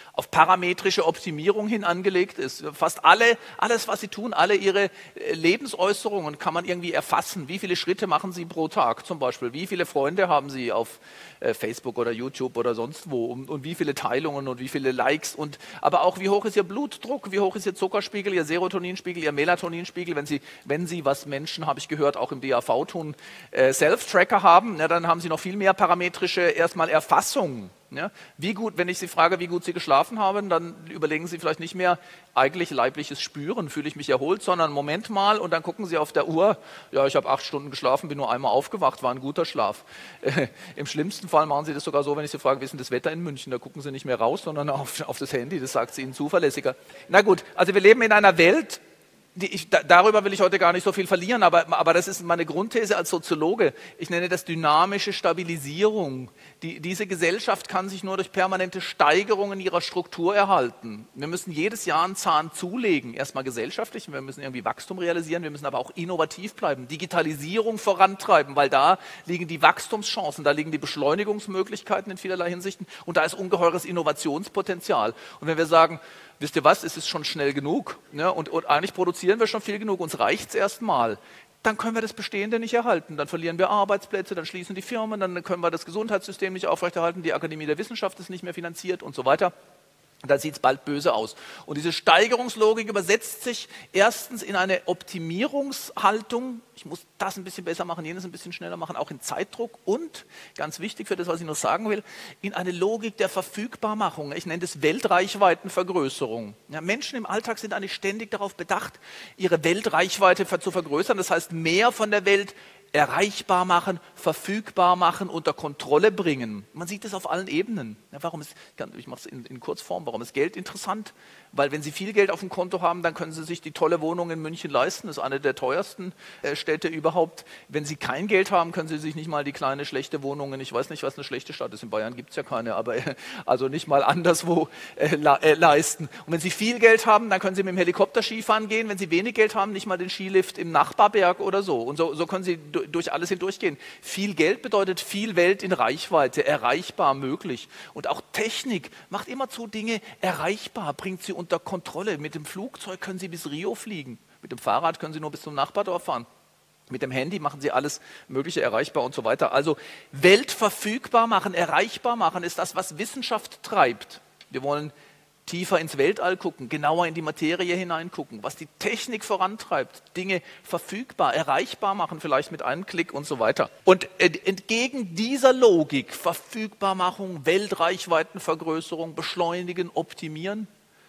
auf parametrische Optimierung hin angelegt ist. Fast alle, alles, was sie tun, alle ihre Lebensäußerungen kann man irgendwie erfassen. Wie viele Schritte machen sie pro Tag zum Beispiel? Wie viele Freunde haben sie auf äh, Facebook oder YouTube oder sonst wo? Und, und wie viele Teilungen und wie viele Likes? Und, aber auch, wie hoch ist ihr Blutdruck? Wie hoch ist ihr Zuckerspiegel, ihr Serotoninspiegel, ihr Melatoninspiegel? Wenn sie, wenn sie, was Menschen, habe ich gehört, auch im D A V tun, äh, Self-Tracker haben, ja, dann haben sie noch viel mehr parametrische erstmal Erfassungen. Ja, wie gut, wenn ich Sie frage, wie gut Sie geschlafen haben, dann überlegen Sie vielleicht nicht mehr eigentlich leibliches Spüren, fühle ich mich erholt, sondern Moment mal und dann gucken Sie auf der Uhr, ja, ich habe acht Stunden geschlafen, bin nur einmal aufgewacht, war ein guter Schlaf. Äh, Im schlimmsten Fall machen Sie das sogar so, wenn ich Sie frage, wie ist denn das Wetter in München, da gucken Sie nicht mehr raus, sondern auf, auf das Handy, das sagt Sie Ihnen zuverlässiger. Na gut, also wir leben in einer Welt, Die ich, da, darüber will ich heute gar nicht so viel verlieren, aber, aber das ist meine Grundthese als Soziologe. Ich nenne das dynamische Stabilisierung. Die, diese Gesellschaft kann sich nur durch permanente Steigerungen ihrer Struktur erhalten. Wir müssen jedes Jahr einen Zahn zulegen, erstmal gesellschaftlich, wir müssen irgendwie Wachstum realisieren, wir müssen aber auch innovativ bleiben, Digitalisierung vorantreiben, weil da liegen die Wachstumschancen, da liegen die Beschleunigungsmöglichkeiten in vielerlei Hinsichten und da ist ungeheures Innovationspotenzial. Und wenn wir sagen, wisst ihr was, es ist schon schnell genug, ne? und, und eigentlich produzieren wir schon viel genug, uns reicht es erstmal, dann können wir das Bestehende nicht erhalten. Dann verlieren wir Arbeitsplätze, dann schließen die Firmen, dann können wir das Gesundheitssystem nicht aufrechterhalten, die Akademie der Wissenschaft ist nicht mehr finanziert und so weiter. Da sieht es bald böse aus. Und diese Steigerungslogik übersetzt sich erstens in eine Optimierungshaltung. Ich muss das ein bisschen besser machen, jenes ein bisschen schneller machen, auch in Zeitdruck. Und, ganz wichtig für das, was ich noch sagen will, in eine Logik der Verfügbarmachung. Ich nenne das Weltreichweitenvergrößerung. Ja, Menschen im Alltag sind eigentlich ständig darauf bedacht, ihre Weltreichweite zu vergrößern. Das heißt, mehr von der Welt erreichbar machen, verfügbar machen, unter Kontrolle bringen. Man sieht das auf allen Ebenen. Ja, warum ist, ich mache es in, in Kurzform, warum ist Geld interessant? Weil wenn Sie viel Geld auf dem Konto haben, dann können Sie sich die tolle Wohnung in München leisten. Das ist eine der teuersten äh, Städte überhaupt. Wenn Sie kein Geld haben, können Sie sich nicht mal die kleine, schlechte Wohnung, ich weiß nicht, was eine schlechte Stadt ist, in Bayern gibt es ja keine, aber äh, also nicht mal anderswo äh, äh, leisten. Und wenn Sie viel Geld haben, dann können Sie mit dem Helikopter Skifahren gehen. Wenn Sie wenig Geld haben, nicht mal den Skilift im Nachbarberg oder so. Und so, so können Sie durch alles hindurchgehen. Viel Geld bedeutet viel Welt in Reichweite, erreichbar, möglich. Und auch Technik macht immerzu Dinge erreichbar, bringt sie unter Kontrolle. Mit dem Flugzeug können Sie bis Rio fliegen. Mit dem Fahrrad können Sie nur bis zum Nachbardorf fahren. Mit dem Handy machen Sie alles Mögliche erreichbar und so weiter. Also Welt verfügbar machen, erreichbar machen, ist das, was Wissenschaft treibt. Wir wollen tiefer ins Weltall gucken, genauer in die Materie hineingucken, was die Technik vorantreibt, Dinge verfügbar, erreichbar machen, vielleicht mit einem Klick und so weiter. Und entgegen dieser Logik, Verfügbarmachung, Weltreichweitenvergrößerung, beschleunigen, optimieren,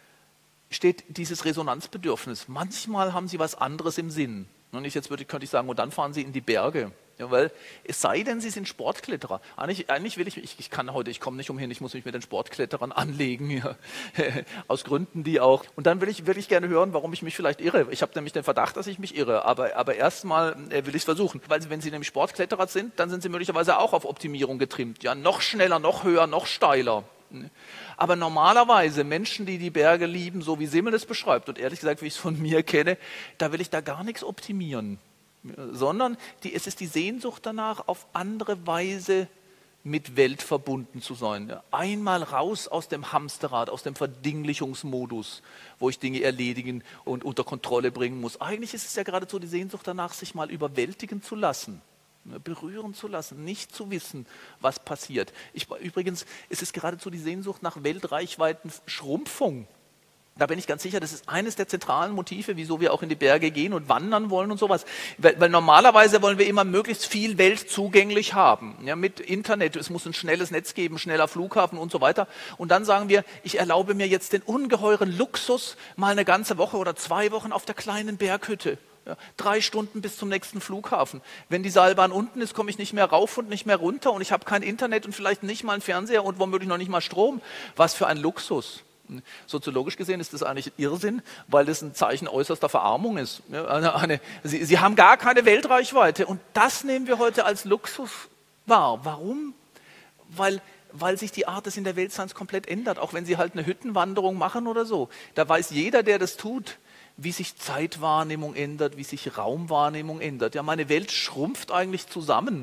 steht dieses Resonanzbedürfnis. Manchmal haben Sie was anderes im Sinn. Und ich, jetzt würde, könnte ich sagen, und dann fahren Sie in die Berge. Ja, weil es sei denn, Sie sind Sportkletterer. Eigentlich, eigentlich will ich, ich, ich kann heute, ich komme nicht umhin, ich muss mich mit den Sportkletterern anlegen, ja. Aus Gründen, die auch. Und dann will ich wirklich gerne hören, warum ich mich vielleicht irre. Ich habe nämlich den Verdacht, dass ich mich irre, aber, aber erstmal will ich es versuchen. Weil wenn Sie nämlich Sportkletterer sind, dann sind Sie möglicherweise auch auf Optimierung getrimmt. Ja, noch schneller, noch höher, noch steiler. Aber normalerweise Menschen, die die Berge lieben, so wie Simmel es beschreibt, und ehrlich gesagt, wie ich es von mir kenne, da will ich da gar nichts optimieren, sondern die, es ist die Sehnsucht danach, auf andere Weise mit Welt verbunden zu sein. Einmal raus aus dem Hamsterrad, aus dem Verdinglichungsmodus, wo ich Dinge erledigen und unter Kontrolle bringen muss. Eigentlich ist es ja geradezu die Sehnsucht danach, sich mal überwältigen zu lassen. Berühren zu lassen, nicht zu wissen, was passiert. Ich, übrigens ist es geradezu die Sehnsucht nach weltreichweiten Schrumpfung. Da bin ich ganz sicher, das ist eines der zentralen Motive, wieso wir auch in die Berge gehen und wandern wollen und sowas. Weil, weil normalerweise wollen wir immer möglichst viel Welt zugänglich haben. Ja, mit Internet, es muss ein schnelles Netz geben, schneller Flughafen und so weiter. Und dann sagen wir, ich erlaube mir jetzt den ungeheuren Luxus, mal eine ganze Woche oder zwei Wochen auf der kleinen Berghütte. Ja, drei Stunden bis zum nächsten Flughafen. Wenn die Seilbahn unten ist, komme ich nicht mehr rauf und nicht mehr runter und ich habe kein Internet und vielleicht nicht mal einen Fernseher und womöglich noch nicht mal Strom. Was für ein Luxus. Soziologisch gesehen ist das eigentlich Irrsinn, weil das ein Zeichen äußerster Verarmung ist. Ja, eine, eine, sie, sie haben gar keine Weltreichweite und das nehmen wir heute als Luxus wahr. Warum? Weil weil sich die Art des in der Weltseins komplett ändert, auch wenn Sie halt eine Hüttenwanderung machen oder so. Da weiß jeder, der das tut, wie sich Zeitwahrnehmung ändert, wie sich Raumwahrnehmung ändert. Ja, meine Welt schrumpft eigentlich zusammen,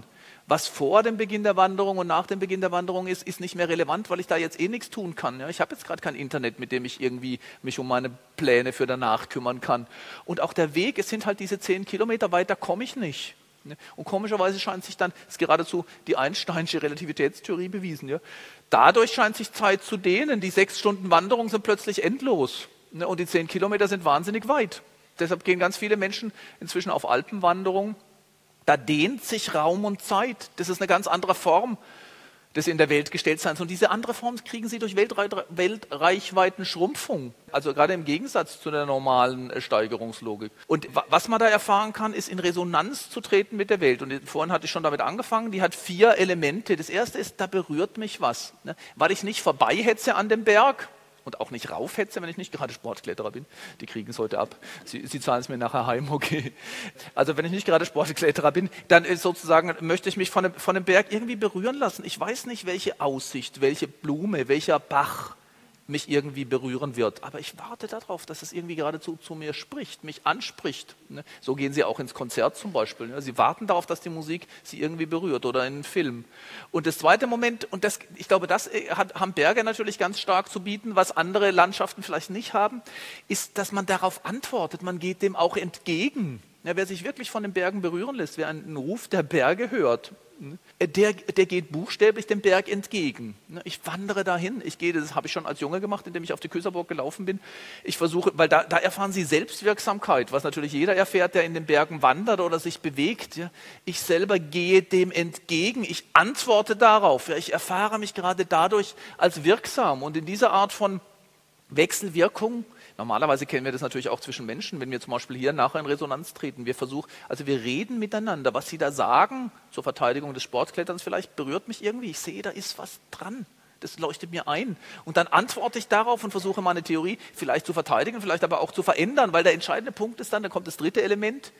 Was vor dem Beginn der Wanderung und nach dem Beginn der Wanderung ist, ist nicht mehr relevant, weil ich da jetzt eh nichts tun kann. Ja, ich habe jetzt gerade kein Internet, mit dem ich irgendwie mich um meine Pläne für danach kümmern kann. Und auch der Weg, es sind halt diese zehn Kilometer, weiter komme ich nicht. Und komischerweise scheint sich dann, das ist geradezu die Einsteinsche Relativitätstheorie bewiesen, ja, dadurch scheint sich Zeit zu dehnen. Die sechs Stunden Wanderung sind plötzlich endlos. Und die zehn Kilometer sind wahnsinnig weit. Deshalb gehen ganz viele Menschen inzwischen auf Alpenwanderung. Da dehnt sich Raum und Zeit. Das ist eine ganz andere Form des in der Welt Gestelltseins. Und diese andere Form kriegen sie durch Weltre- Weltreichweiten-Schrumpfung. Also gerade im Gegensatz zu der normalen äh, Steigerungslogik. Und wa- was man da erfahren kann, ist in Resonanz zu treten mit der Welt. Und vorhin hatte ich schon damit angefangen, die hat vier Elemente. Das erste ist, da berührt mich was. Ne? Weil ich nicht vorbeihetze an dem Berg, und auch nicht raufhetze, wenn ich nicht gerade Sportkletterer bin. Die kriegen es heute ab. Sie, Sie zahlen es mir nachher heim, okay. Also wenn ich nicht gerade Sportkletterer bin, dann ist sozusagen, möchte ich mich von dem, von dem Berg irgendwie berühren lassen. Ich weiß nicht, welche Aussicht, welche Blume, welcher Bach mich irgendwie berühren wird. Aber ich warte darauf, dass es irgendwie geradezu zu mir spricht, mich anspricht. So gehen Sie auch ins Konzert zum Beispiel. Sie warten darauf, dass die Musik Sie irgendwie berührt oder in einen Film. Und das zweite Moment, und das, ich glaube, das hat, haben Berge natürlich ganz stark zu bieten, was andere Landschaften vielleicht nicht haben, ist, dass man darauf antwortet. Man geht dem auch entgegen. Ja, wer sich wirklich von den Bergen berühren lässt, wer einen Ruf der Berge hört, der, der geht buchstäblich dem Berg entgegen. Ich wandere dahin. Ich gehe, das habe ich schon als Junge gemacht, indem ich auf die Küsserburg gelaufen bin. Ich versuche, weil da, da erfahren Sie Selbstwirksamkeit, was natürlich jeder erfährt, der in den Bergen wandert oder sich bewegt. Ja. Ich selber gehe dem entgegen. Ich antworte darauf. Ja. Ich erfahre mich gerade dadurch als wirksam. Und in dieser Art von Wechselwirkung, normalerweise kennen wir das natürlich auch zwischen Menschen, wenn wir zum Beispiel hier nachher in Resonanz treten. Wir versuchen, also wir reden miteinander. Was Sie da sagen, zur Verteidigung des Sportkletterns vielleicht, berührt mich irgendwie. Ich sehe, da ist was dran. Das leuchtet mir ein. Und dann antworte ich darauf und versuche meine Theorie vielleicht zu verteidigen, vielleicht aber auch zu verändern, weil der entscheidende Punkt ist dann, da kommt das dritte Element,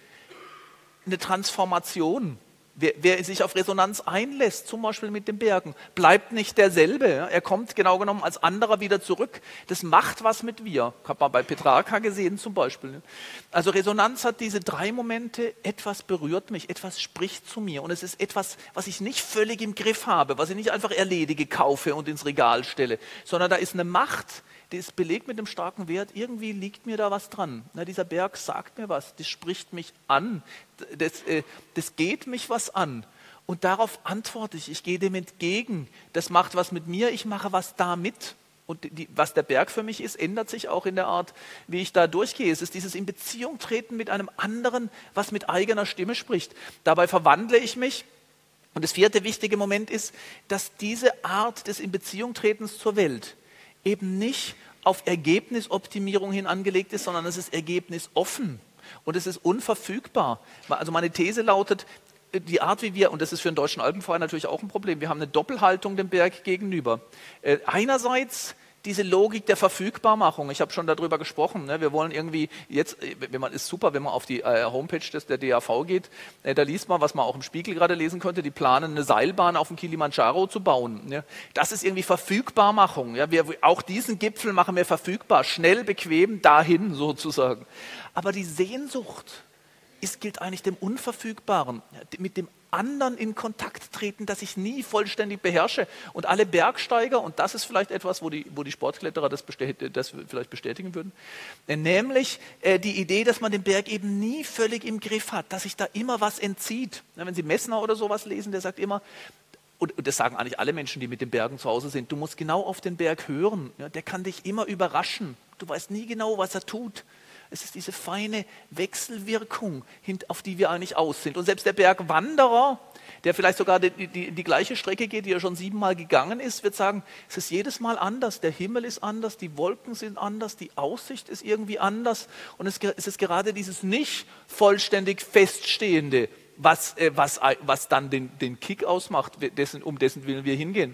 eine Transformation. Wer, wer sich auf Resonanz einlässt, zum Beispiel mit den Bergen, bleibt nicht derselbe. Er kommt genau genommen als anderer wieder zurück. Das macht was mit mir. Hat man bei Petrarca gesehen zum Beispiel. Also Resonanz hat diese drei Momente, etwas berührt mich, etwas spricht zu mir. Und es ist etwas, was ich nicht völlig im Griff habe, was ich nicht einfach erledige, kaufe und ins Regal stelle, sondern da ist eine Macht, die ist belegt mit einem starken Wert. Irgendwie liegt mir da was dran. Na, dieser Berg sagt mir was, das spricht mich an, das, äh, das geht mich was an. Und darauf antworte ich, ich gehe dem entgegen. Das macht was mit mir, ich mache was damit. Und die, was der Berg für mich ist, ändert sich auch in der Art, wie ich da durchgehe. Es ist dieses in Beziehung treten mit einem anderen, was mit eigener Stimme spricht. Dabei verwandle ich mich. Und das vierte wichtige Moment ist, dass diese Art des in Beziehung tretens zur Welt eben nicht auf Ergebnisoptimierung hin angelegt ist, sondern es ist ergebnisoffen und es ist unverfügbar. Also meine These lautet, die Art, wie wir, und das ist für den Deutschen Alpenverein natürlich auch ein Problem, wir haben eine Doppelhaltung dem Berg gegenüber. Äh, einerseits diese Logik der Verfügbarmachung, ich habe schon darüber gesprochen, ne? Wir wollen irgendwie jetzt, wenn man ist super, wenn man auf die äh, Homepage des, der D A V geht, äh, da liest man, was man auch im Spiegel gerade lesen könnte, die planen eine Seilbahn auf dem Kilimanjaro zu bauen. Ne? Das ist irgendwie Verfügbarmachung. Ja? Wir, auch diesen Gipfel machen wir verfügbar, schnell, bequem, dahin sozusagen. Aber die Sehnsucht ist, gilt eigentlich dem Unverfügbaren, mit dem anderen in Kontakt treten, das ich nie vollständig beherrsche. Und alle Bergsteiger, und das ist vielleicht etwas, wo die, wo die Sportkletterer das, bestät- das vielleicht bestätigen würden, nämlich äh, die Idee, dass man den Berg eben nie völlig im Griff hat, dass sich da immer was entzieht. Ja, wenn Sie Messner oder sowas lesen, der sagt immer, und, und das sagen eigentlich alle Menschen, die mit den Bergen zu Hause sind, du musst genau auf den Berg hören, ja, der kann dich immer überraschen. Du weißt nie genau, was er tut. Es ist diese feine Wechselwirkung, auf die wir eigentlich aus sind. Und selbst der Bergwanderer, der vielleicht sogar die, die, die gleiche Strecke geht, die er schon siebenmal gegangen ist, wird sagen, es ist jedes Mal anders. Der Himmel ist anders, die Wolken sind anders, die Aussicht ist irgendwie anders. Und es, es ist gerade dieses nicht vollständig Feststehende, was, äh, was, was dann den, den Kick ausmacht, dessen, um dessen Willen wir hingehen.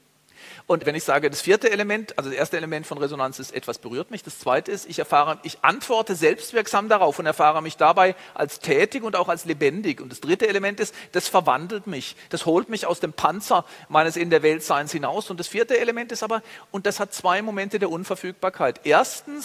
Und wenn ich sage, das vierte Element, also das erste Element von Resonanz ist, etwas berührt mich. Das zweite ist, ich erfahre, ich antworte selbstwirksam darauf und erfahre mich dabei als tätig und auch als lebendig. Und das dritte Element ist, das verwandelt mich. Das holt mich aus dem Panzer meines in der Weltseins hinaus. Und das vierte Element ist aber, und das hat zwei Momente der Unverfügbarkeit. Erstens,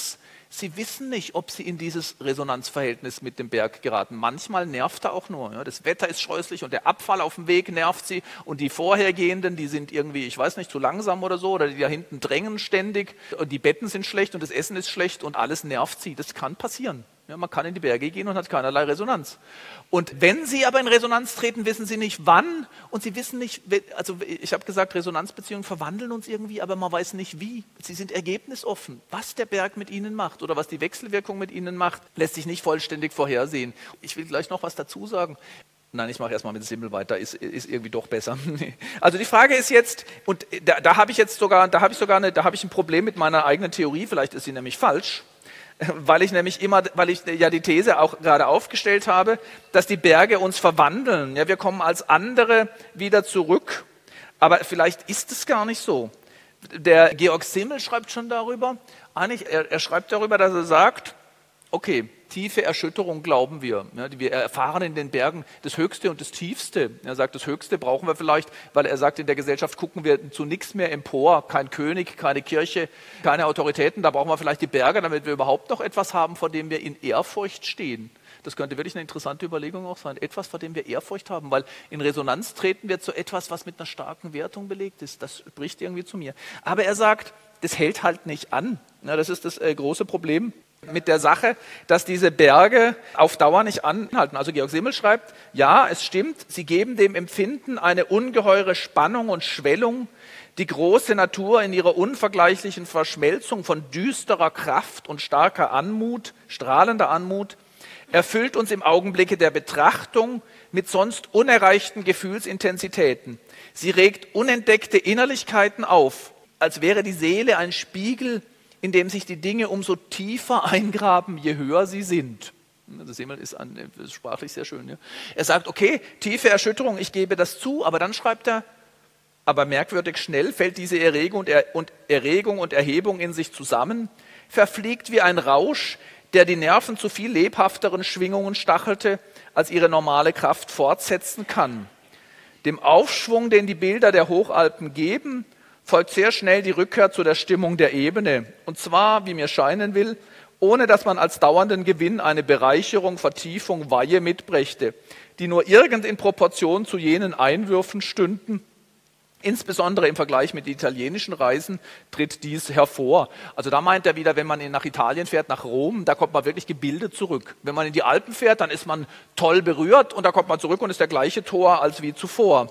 Sie wissen nicht, ob sie in dieses Resonanzverhältnis mit dem Berg geraten. Manchmal nervt er auch nur. Ja. Das Wetter ist scheußlich und der Abfall auf dem Weg nervt sie und die Vorhergehenden, die sind irgendwie, ich weiß nicht, zu langsam oder so oder die da hinten drängen ständig und die Betten sind schlecht und das Essen ist schlecht und alles nervt sie. Das kann passieren. Ja, man kann in die Berge gehen und hat keinerlei Resonanz. Und wenn Sie aber in Resonanz treten, wissen Sie nicht wann und Sie wissen nicht, also ich habe gesagt, Resonanzbeziehungen verwandeln uns irgendwie, aber man weiß nicht wie. Sie sind ergebnisoffen. Was der Berg mit Ihnen macht oder was die Wechselwirkung mit Ihnen macht, lässt sich nicht vollständig vorhersehen. Ich will gleich noch was dazu sagen. Nein, ich mache erstmal mit Simmel weiter, ist, ist irgendwie doch besser. Also die Frage ist jetzt, und da, da habe ich jetzt sogar, da habe ich sogar eine, da habe ich ein Problem mit meiner eigenen Theorie, vielleicht ist sie nämlich falsch. Weil ich nämlich immer, weil ich ja die These auch gerade aufgestellt habe, dass die Berge uns verwandeln. Ja, wir kommen als andere wieder zurück. Aber vielleicht ist es gar nicht so. Der Georg Simmel schreibt schon darüber. Eigentlich, er, er schreibt darüber, dass er sagt, okay, tiefe Erschütterung glauben wir. Ja, wir erfahren in den Bergen das Höchste und das Tiefste. Er sagt, das Höchste brauchen wir vielleicht, weil er sagt, in der Gesellschaft gucken wir zu nichts mehr empor. Kein König, keine Kirche, keine Autoritäten. Da brauchen wir vielleicht die Berge, damit wir überhaupt noch etwas haben, vor dem wir in Ehrfurcht stehen. Das könnte wirklich eine interessante Überlegung auch sein. Etwas, vor dem wir Ehrfurcht haben, weil in Resonanz treten wir zu etwas, was mit einer starken Wertung belegt ist. Das spricht irgendwie zu mir. Aber er sagt, das hält halt nicht an. Ja, das ist das äh, große Problem mit der Sache, dass diese Berge auf Dauer nicht anhalten. Also Georg Simmel schreibt, ja, es stimmt, sie geben dem Empfinden eine ungeheure Spannung und Schwellung, die große Natur in ihrer unvergleichlichen Verschmelzung von düsterer Kraft und starker Anmut, strahlender Anmut, erfüllt uns im Augenblicke der Betrachtung mit sonst unerreichten Gefühlsintensitäten. Sie regt unentdeckte Innerlichkeiten auf, als wäre die Seele ein Spiegel, in dem sich die Dinge umso tiefer eingraben, je höher sie sind. Das ist, an, das ist sprachlich sehr schön. Ja. Er sagt, okay, tiefe Erschütterung, ich gebe das zu, aber dann schreibt er, aber merkwürdig schnell fällt diese Erregung und, er, und Erregung und Erhebung in sich zusammen, verfliegt wie ein Rausch, der die Nerven zu viel lebhafteren Schwingungen stachelte, als ihre normale Kraft fortsetzen kann. Dem Aufschwung, den die Bilder der Hochalpen geben, folgt sehr schnell die Rückkehr zu der Stimmung der Ebene. Und zwar, wie mir scheinen will, ohne dass man als dauernden Gewinn eine Bereicherung, Vertiefung, Weihe mitbrächte, die nur irgend in Proportion zu jenen Einwürfen stünden. Insbesondere im Vergleich mit italienischen Reisen tritt dies hervor. Also da meint er wieder, wenn man nach Italien fährt, nach Rom, da kommt man wirklich gebildet zurück. Wenn man in die Alpen fährt, dann ist man toll berührt und da kommt man zurück und ist der gleiche Tor als wie zuvor.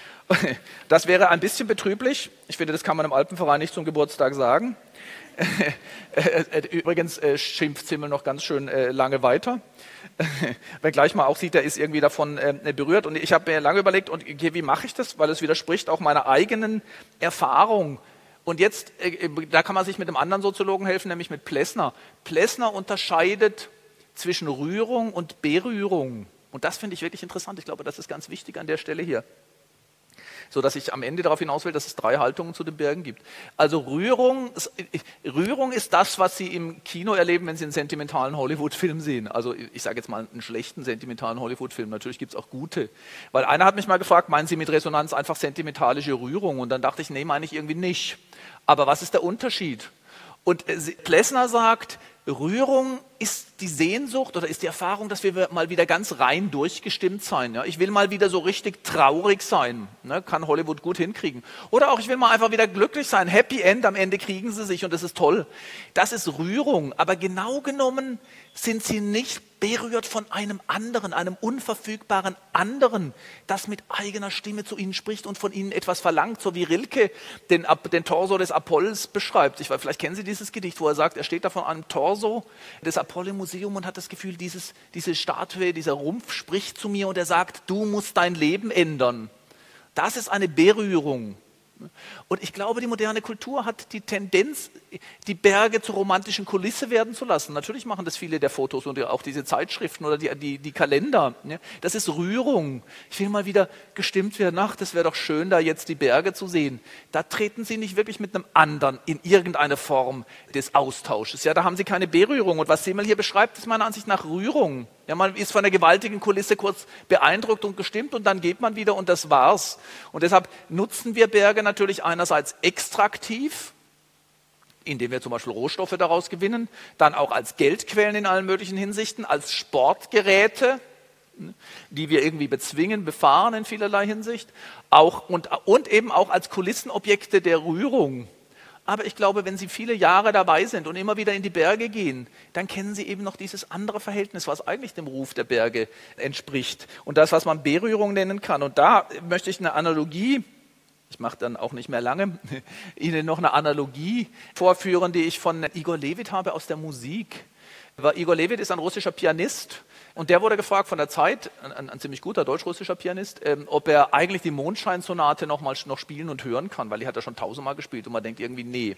Das wäre ein bisschen betrüblich. Ich finde, das kann man im Alpenverein nicht zum Geburtstag sagen. Übrigens schimpft Simmel noch ganz schön lange weiter. Wenn gleich mal auch sieht, er ist irgendwie davon berührt. Und ich habe mir lange überlegt, und wie mache ich das? Weil es widerspricht auch meiner eigenen Erfahrung. Und jetzt, da kann man sich mit einem anderen Soziologen helfen, nämlich mit Plessner. Plessner unterscheidet zwischen Rührung und Berührung. Und das finde ich wirklich interessant. Ich glaube, das ist ganz wichtig an der Stelle hier. So dass ich am Ende darauf hinaus will, dass es drei Haltungen zu den Bergen gibt. Also Rührung, Rührung ist das, was Sie im Kino erleben, wenn Sie einen sentimentalen Hollywood-Film sehen. Also ich sage jetzt mal einen schlechten sentimentalen Hollywood-Film. Natürlich gibt es auch gute. Weil einer hat mich mal gefragt, meinen Sie mit Resonanz einfach sentimentalische Rührung? Und dann dachte ich, nee, meine ich irgendwie nicht. Aber was ist der Unterschied? Und Plessner sagt, Rührung ist die Sehnsucht oder ist die Erfahrung, dass wir mal wieder ganz rein durchgestimmt sein. Ja? Ich will mal wieder so richtig traurig sein. Ne? Kann Hollywood gut hinkriegen. Oder auch, ich will mal einfach wieder glücklich sein. Happy End, am Ende kriegen sie sich und das ist toll. Das ist Rührung. Aber genau genommen sind sie nicht berührt von einem anderen, einem unverfügbaren anderen, das mit eigener Stimme zu ihnen spricht und von ihnen etwas verlangt, so wie Rilke den, den Torso des Apollos beschreibt. Ich weiß, vielleicht kennen Sie dieses Gedicht, wo er sagt, er steht da vor einem Torso des Apollo im Museum und hat das Gefühl, dieses, diese Statue, dieser Rumpf spricht zu mir und er sagt, du musst dein Leben ändern. Das ist eine Berührung. Und ich glaube, die moderne Kultur hat die Tendenz, die Berge zur romantischen Kulisse werden zu lassen. Natürlich machen das viele der Fotos und auch diese Zeitschriften oder die, die, die Kalender. Das ist Rührung. Ich will mal wieder gestimmt werden, ach, das wäre doch schön, da jetzt die Berge zu sehen. Da treten sie nicht wirklich mit einem anderen in irgendeine Form des Austausches. Ja, da haben sie keine Berührung. Und was Simmel hier beschreibt, ist meiner Ansicht nach Rührung. Ja, man ist von der gewaltigen Kulisse kurz beeindruckt und gestimmt und dann geht man wieder und das war's. Und deshalb nutzen wir Berge natürlich einerseits extraktiv, indem wir zum Beispiel Rohstoffe daraus gewinnen, dann auch als Geldquellen in allen möglichen Hinsichten, als Sportgeräte, die wir irgendwie bezwingen, befahren in vielerlei Hinsicht, auch, und, und eben auch als Kulissenobjekte der Rührung. Aber ich glaube, wenn Sie viele Jahre dabei sind und immer wieder in die Berge gehen, dann kennen Sie eben noch dieses andere Verhältnis, was eigentlich dem Ruf der Berge entspricht. Und das, was man Berührung nennen kann. Und da möchte ich eine Analogie, ich mache dann auch nicht mehr lange, Ihnen noch eine Analogie vorführen, die ich von Igor Levit habe aus der Musik. Igor Levit ist ein russischer Pianist. Und der wurde gefragt von der Zeit, ein, ein ziemlich guter deutsch-russischer Pianist, ähm, ob er eigentlich die Mondscheinsonate noch mal noch spielen und hören kann, weil die hat er schon tausendmal gespielt und man denkt irgendwie, nee,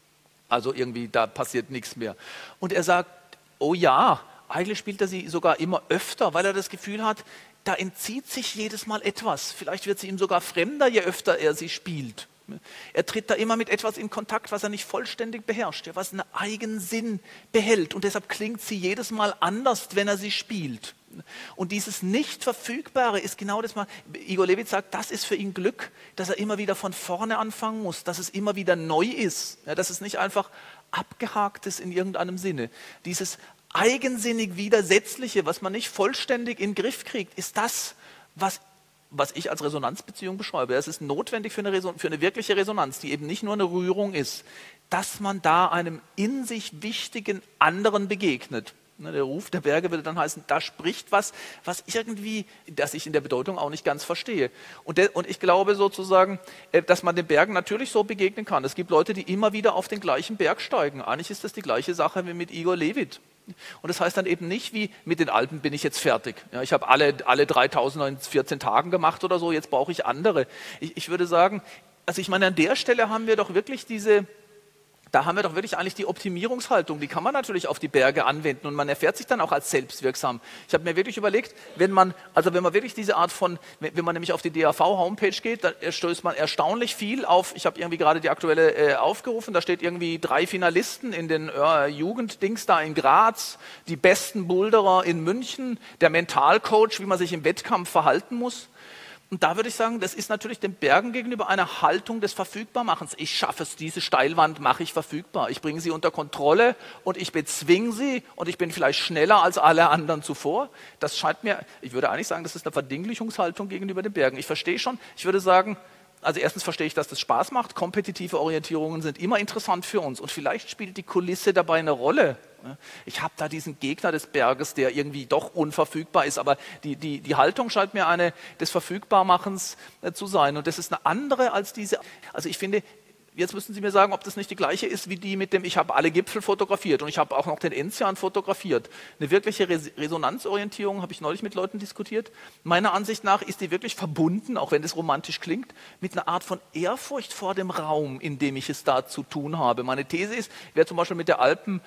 also irgendwie da passiert nichts mehr. Und er sagt, oh ja, eigentlich spielt er sie sogar immer öfter, weil er das Gefühl hat, da entzieht sich jedes Mal etwas. Vielleicht wird sie ihm sogar fremder, je öfter er sie spielt. Er tritt da immer mit etwas in Kontakt, was er nicht vollständig beherrscht, was einen Eigensinn behält. Und deshalb klingt sie jedes Mal anders, wenn er sie spielt. Und dieses Nicht-Verfügbare ist genau das, was Igor Levit sagt, das ist für ihn Glück, dass er immer wieder von vorne anfangen muss, dass es immer wieder neu ist, ja, dass es nicht einfach abgehakt ist in irgendeinem Sinne. Dieses eigensinnig Widersetzliche, was man nicht vollständig in den Griff kriegt, ist das, was was ich als Resonanzbeziehung beschreibe. Es ist notwendig für eine, Reson- für eine wirkliche Resonanz, die eben nicht nur eine Rührung ist, dass man da einem in sich wichtigen anderen begegnet. Der Ruf der Berge würde dann heißen, da spricht was, was irgendwie, das ich in der Bedeutung auch nicht ganz verstehe. Und, der, und ich glaube sozusagen, dass man den Bergen natürlich so begegnen kann. Es gibt Leute, die immer wieder auf den gleichen Berg steigen. Eigentlich ist das die gleiche Sache wie mit Igor Levit. Und das heißt dann eben nicht, wie mit den Alpen bin ich jetzt fertig. Ja, ich habe alle, alle dreitausend in vierzehn Tagen gemacht oder so, jetzt brauche ich andere. Ich, ich würde sagen, also ich meine, an der Stelle haben wir doch wirklich diese, da haben wir doch wirklich eigentlich die Optimierungshaltung, die kann man natürlich auf die Berge anwenden und man erfährt sich dann auch als selbstwirksam. Ich habe mir wirklich überlegt, wenn man, also wenn man wirklich diese Art von, wenn man nämlich auf die D A V-Homepage geht, dann stößt man erstaunlich viel auf, ich habe irgendwie gerade die aktuelle äh, aufgerufen, da steht irgendwie drei Finalisten in den äh, Jugenddings da in Graz, die besten Boulderer in München, der Mentalcoach, wie man sich im Wettkampf verhalten muss. Und da würde ich sagen, das ist natürlich den Bergen gegenüber eine Haltung des Verfügbarmachens. Ich schaffe es, diese Steilwand mache ich verfügbar. Ich bringe sie unter Kontrolle und ich bezwinge sie und ich bin vielleicht schneller als alle anderen zuvor. Das scheint mir, ich würde eigentlich sagen, das ist eine Verdinglichungshaltung gegenüber den Bergen. Ich verstehe schon, ich würde sagen, also erstens verstehe ich, dass das Spaß macht. Kompetitive Orientierungen sind immer interessant für uns und vielleicht spielt die Kulisse dabei eine Rolle. Ich habe da diesen Gegner des Berges, der irgendwie doch unverfügbar ist, aber die, die, die Haltung scheint mir eine des Verfügbarmachens äh, zu sein. Und das ist eine andere als diese, also ich finde, jetzt müssen Sie mir sagen, ob das nicht die gleiche ist wie die mit dem, ich habe alle Gipfel fotografiert und ich habe auch noch den Enzian fotografiert. Eine wirkliche Res- Resonanzorientierung, habe ich neulich mit Leuten diskutiert. Meiner Ansicht nach ist die wirklich verbunden, auch wenn das romantisch klingt, mit einer Art von Ehrfurcht vor dem Raum, in dem ich es da zu tun habe. Meine These ist, wer zum Beispiel mit der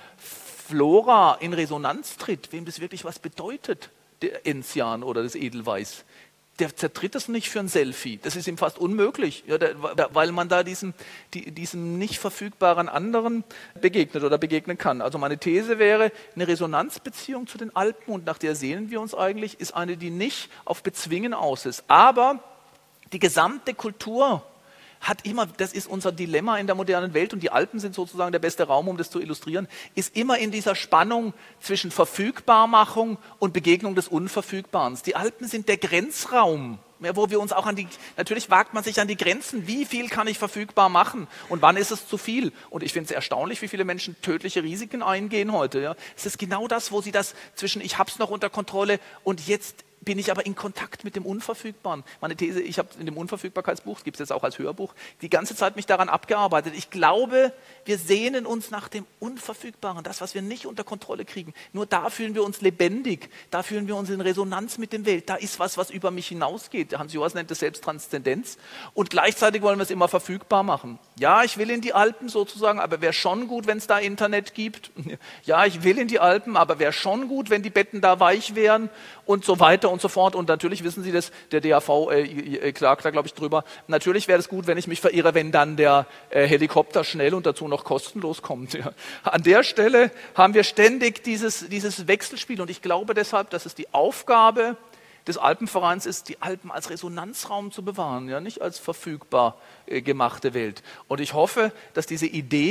Alpenflora in Resonanz tritt, wem das wirklich was bedeutet, der Enzian oder das Edelweiß, der zertritt das nicht für ein Selfie. Das ist ihm fast unmöglich, ja, der, weil man da diesem, die, diesem nicht verfügbaren anderen begegnet oder begegnen kann. Also meine These wäre, eine Resonanzbeziehung zu den Alpen, und nach der sehnen wir uns eigentlich, ist eine, die nicht auf Bezwingen aus ist. Aber die gesamte Kultur hat immer, das ist unser Dilemma in der modernen Welt, und die Alpen sind sozusagen der beste Raum, um das zu illustrieren, ist immer in dieser Spannung zwischen Verfügbarmachung und Begegnung des Unverfügbaren. Die Alpen sind der Grenzraum, ja, wo wir uns auch an die, natürlich wagt man sich an die Grenzen, wie viel kann ich verfügbar machen und wann ist es zu viel? Und ich finde es erstaunlich, wie viele Menschen tödliche Risiken eingehen heute. Ja. Es ist genau das, wo sie das zwischen ich habe es noch unter Kontrolle und jetzt bin ich aber in Kontakt mit dem Unverfügbaren. Meine These, ich habe in dem Unverfügbarkeitsbuch, das gibt es jetzt auch als Hörbuch, die ganze Zeit mich daran abgearbeitet. Ich glaube, wir sehnen uns nach dem Unverfügbaren, das, was wir nicht unter Kontrolle kriegen. Nur da fühlen wir uns lebendig, da fühlen wir uns in Resonanz mit der Welt. Da ist was, was über mich hinausgeht. Hans Joas nennt das Selbsttranszendenz. Und gleichzeitig wollen wir es immer verfügbar machen. Ja, ich will in die Alpen sozusagen, aber wäre schon gut, wenn es da Internet gibt. Ja, ich will in die Alpen, aber wäre schon gut, wenn die Betten da weich wären und so weiter und so fort. Und natürlich wissen Sie das, der D A V äh, klagt da, glaube ich, drüber. Natürlich wäre es gut, wenn ich mich verirre, wenn dann der äh, Helikopter schnell und dazu noch kostenlos kommt. Ja. An der Stelle haben wir ständig dieses, dieses Wechselspiel. Und ich glaube deshalb, dass es die Aufgabe des Alpenvereins ist, die Alpen als Resonanzraum zu bewahren, ja, nicht als verfügbar äh, gemachte Welt. Und ich hoffe, dass diese Idee,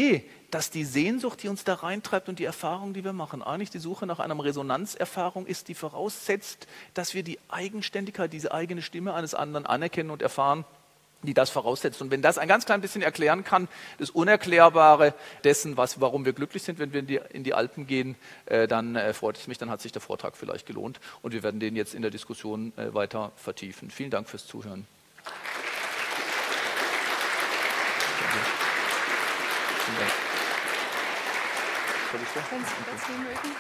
dass die Sehnsucht, die uns da reintreibt und die Erfahrung, die wir machen, eigentlich die Suche nach einer Resonanzerfahrung ist, die voraussetzt, dass wir die Eigenständigkeit, diese eigene Stimme eines anderen anerkennen und erfahren, die das voraussetzt. Und wenn das ein ganz klein bisschen erklären kann, das Unerklärbare dessen, was, warum wir glücklich sind, wenn wir in die, in die Alpen gehen, äh, dann äh, freut es mich, dann hat sich der Vortrag vielleicht gelohnt. Und wir werden den jetzt in der Diskussion äh, weiter vertiefen. Vielen Dank fürs Zuhören. Vielen Dank. Wenn Sie das nehmen mögen.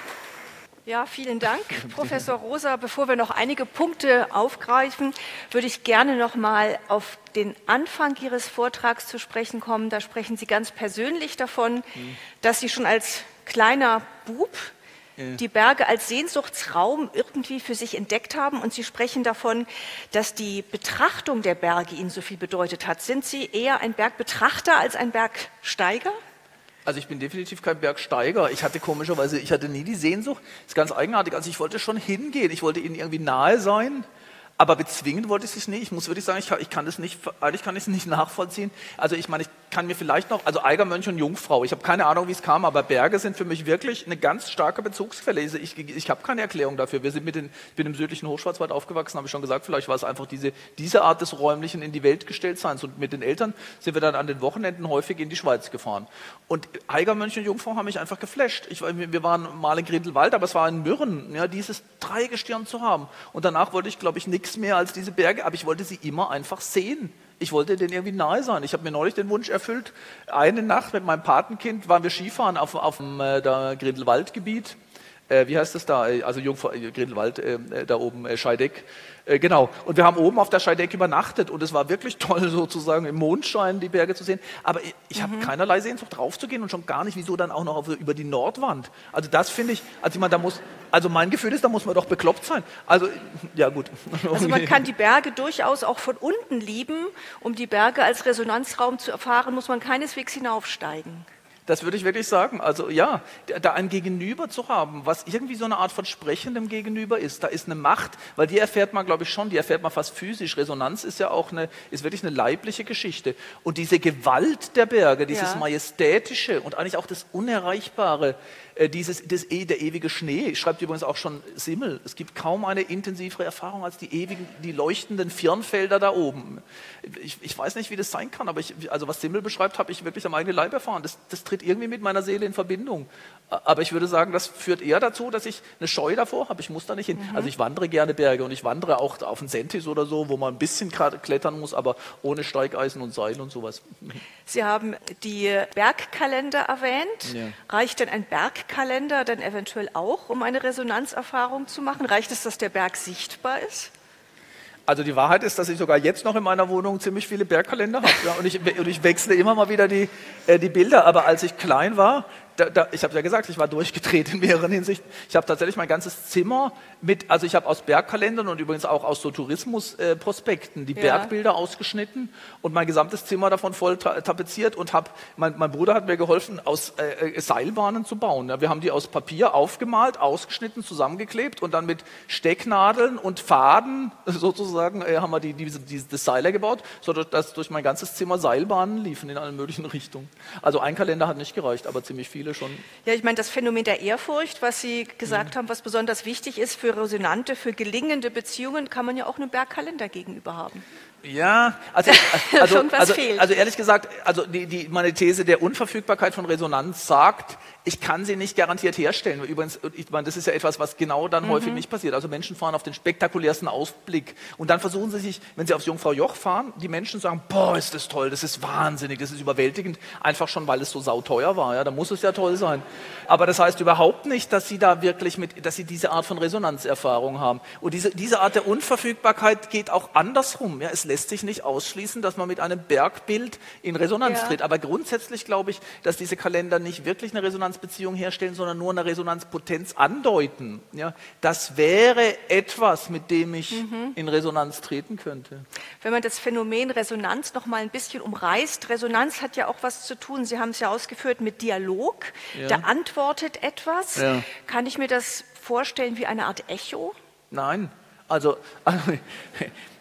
Ja, vielen Dank, Professor Rosa. Bevor wir noch einige Punkte aufgreifen, würde ich gerne noch mal auf den Anfang Ihres Vortrags zu sprechen kommen. Da sprechen Sie ganz persönlich davon, mhm. dass Sie schon als kleiner Bub ja. die Berge als Sehnsuchtsraum irgendwie für sich entdeckt haben. Und Sie sprechen davon, dass die Betrachtung der Berge Ihnen so viel bedeutet hat. Sind Sie eher ein Bergbetrachter als ein Bergsteiger? Also ich bin definitiv kein Bergsteiger. Ich hatte komischerweise, ich hatte nie die Sehnsucht. Das ist ganz eigenartig. Also ich wollte schon hingehen. Ich wollte ihnen irgendwie nahe sein. Aber bezwingen wollte ich es nicht. Ich muss wirklich sagen, ich kann, ich kann das nicht, eigentlich kann ich es nicht nachvollziehen. Also ich meine, ich kann mir vielleicht noch, also Eigermönch und Jungfrau, ich habe keine Ahnung, wie es kam, aber Berge sind für mich wirklich eine ganz starke Bezugsquelle. Ich, ich, ich habe keine Erklärung dafür. Wir sind mit den, ich bin im südlichen Hochschwarzwald aufgewachsen, habe ich schon gesagt, vielleicht war es einfach diese, diese Art des räumlichen in die Welt gestellt Seins. Und mit den Eltern sind wir dann an den Wochenenden häufig in die Schweiz gefahren. Und Eigermönch und Jungfrau haben mich einfach geflasht. Ich, wir waren mal in Grindelwald, aber es war in Mürren, ja, dieses Dreigestirn zu haben. Und danach wollte ich, glaube ich, nichts mehr als diese Berge, aber ich wollte sie immer einfach sehen. Ich wollte denen irgendwie nahe sein. Ich habe mir neulich den Wunsch erfüllt, eine Nacht mit meinem Patenkind waren wir Skifahren auf, auf dem äh, Grindelwaldgebiet. Äh, wie heißt das da? Also Jungfrau, äh, Grindelwald, äh, da oben, äh, Scheideck. Äh, genau. Und wir haben oben auf der Scheideck übernachtet und es war wirklich toll, sozusagen im Mondschein die Berge zu sehen. Aber ich, ich habe mhm. keinerlei Sehnsucht draufzugehen und schon gar nicht, wieso dann auch noch auf, über die Nordwand. Also das finde ich, also ich meine, da muss, also mein Gefühl ist, da muss man doch bekloppt sein. Also, ja gut. Also man kann die Berge durchaus auch von unten lieben. Um die Berge als Resonanzraum zu erfahren, muss man keineswegs hinaufsteigen. Das würde ich wirklich sagen. Also ja, da ein Gegenüber zu haben, was irgendwie so eine Art von sprechendem Gegenüber ist, da ist eine Macht, weil die erfährt man, glaube ich, schon, die erfährt man fast physisch. Resonanz ist ja auch eine, ist wirklich eine leibliche Geschichte. Und diese Gewalt der Berge, dieses ja. Majestätische und eigentlich auch das Unerreichbare, dieses, das, der ewige Schnee, schreibt übrigens auch schon Simmel, es gibt kaum eine intensivere Erfahrung als die ewigen, die leuchtenden Firnfelder da oben. Ich, ich weiß nicht, wie das sein kann, aber ich, also was Simmel beschreibt, habe ich wirklich am eigenen Leib erfahren. Das, das tritt irgendwie mit meiner Seele in Verbindung. Aber ich würde sagen, das führt eher dazu, dass ich eine Scheu davor habe. Ich muss da nicht hin. Mhm. Also ich wandere gerne Berge und ich wandere auch auf den Sentis oder so, wo man ein bisschen klettern muss, aber ohne Steigeisen und Seil und sowas. Sie haben die Bergkalender erwähnt. Ja. Reicht denn ein Bergkalender dann eventuell auch, um eine Resonanzerfahrung zu machen? Reicht es, dass der Berg sichtbar ist? Also die Wahrheit ist, dass ich sogar jetzt noch in meiner Wohnung ziemlich viele Bergkalender habe. Ja, und, ich, und ich wechsle immer mal wieder die, äh, die Bilder. Aber als ich klein war, da, da, ich habe ja gesagt, ich war durchgedreht in mehreren Hinsichten. Ich habe tatsächlich mein ganzes Zimmer mit, also ich habe aus Bergkalendern und übrigens auch aus so Tourismusprospekten äh, die ja. Bergbilder ausgeschnitten und mein gesamtes Zimmer davon voll tapeziert und habe, mein, mein Bruder hat mir geholfen, aus äh, Seilbahnen zu bauen. Ja, wir haben die aus Papier aufgemalt, ausgeschnitten, zusammengeklebt und dann mit Stecknadeln und Faden sozusagen äh, haben wir die, diese, diese, das Seiler gebaut, sodass durch mein ganzes Zimmer Seilbahnen liefen in allen möglichen Richtungen. Also ein Kalender hat nicht gereicht, aber ziemlich viele schon. Ja, ich meine, das Phänomen der Ehrfurcht, was Sie gesagt mhm. haben, was besonders wichtig ist für resonante, für gelingende Beziehungen, kann man ja auch einem Bergkalender gegenüber haben. Ja, also, also, also, also ehrlich gesagt, also die, die, meine These der Unverfügbarkeit von Resonanz sagt, ich kann sie nicht garantiert herstellen. Übrigens, ich meine, das ist ja etwas, was genau dann mhm. häufig nicht passiert. Also Menschen fahren auf den spektakulärsten Ausblick und dann versuchen sie sich, wenn sie aufs Jungfrau Joch fahren, die Menschen sagen, boah, ist das toll, das ist wahnsinnig, das ist überwältigend, einfach schon, weil es so sauteuer war. Ja, da muss es ja toll sein. Aber das heißt überhaupt nicht, dass sie da wirklich mit, dass sie diese Art von Resonanzerfahrung haben. Und diese, diese Art der Unverfügbarkeit geht auch andersrum. Ja, es lässt sich nicht ausschließen, dass man mit einem Bergbild in Resonanz ja. tritt. Aber grundsätzlich glaube ich, dass diese Kalender nicht wirklich eine Resonanzbeziehung herstellen, sondern nur eine Resonanzpotenz andeuten. Ja, das wäre etwas, mit dem ich mhm. in Resonanz treten könnte. Wenn man das Phänomen Resonanz noch mal ein bisschen umreißt, Resonanz hat ja auch was zu tun, Sie haben es ja ausgeführt, mit Dialog. Ja. Da antwortet etwas. Ja. Kann ich mir das vorstellen wie eine Art Echo? Nein, also... also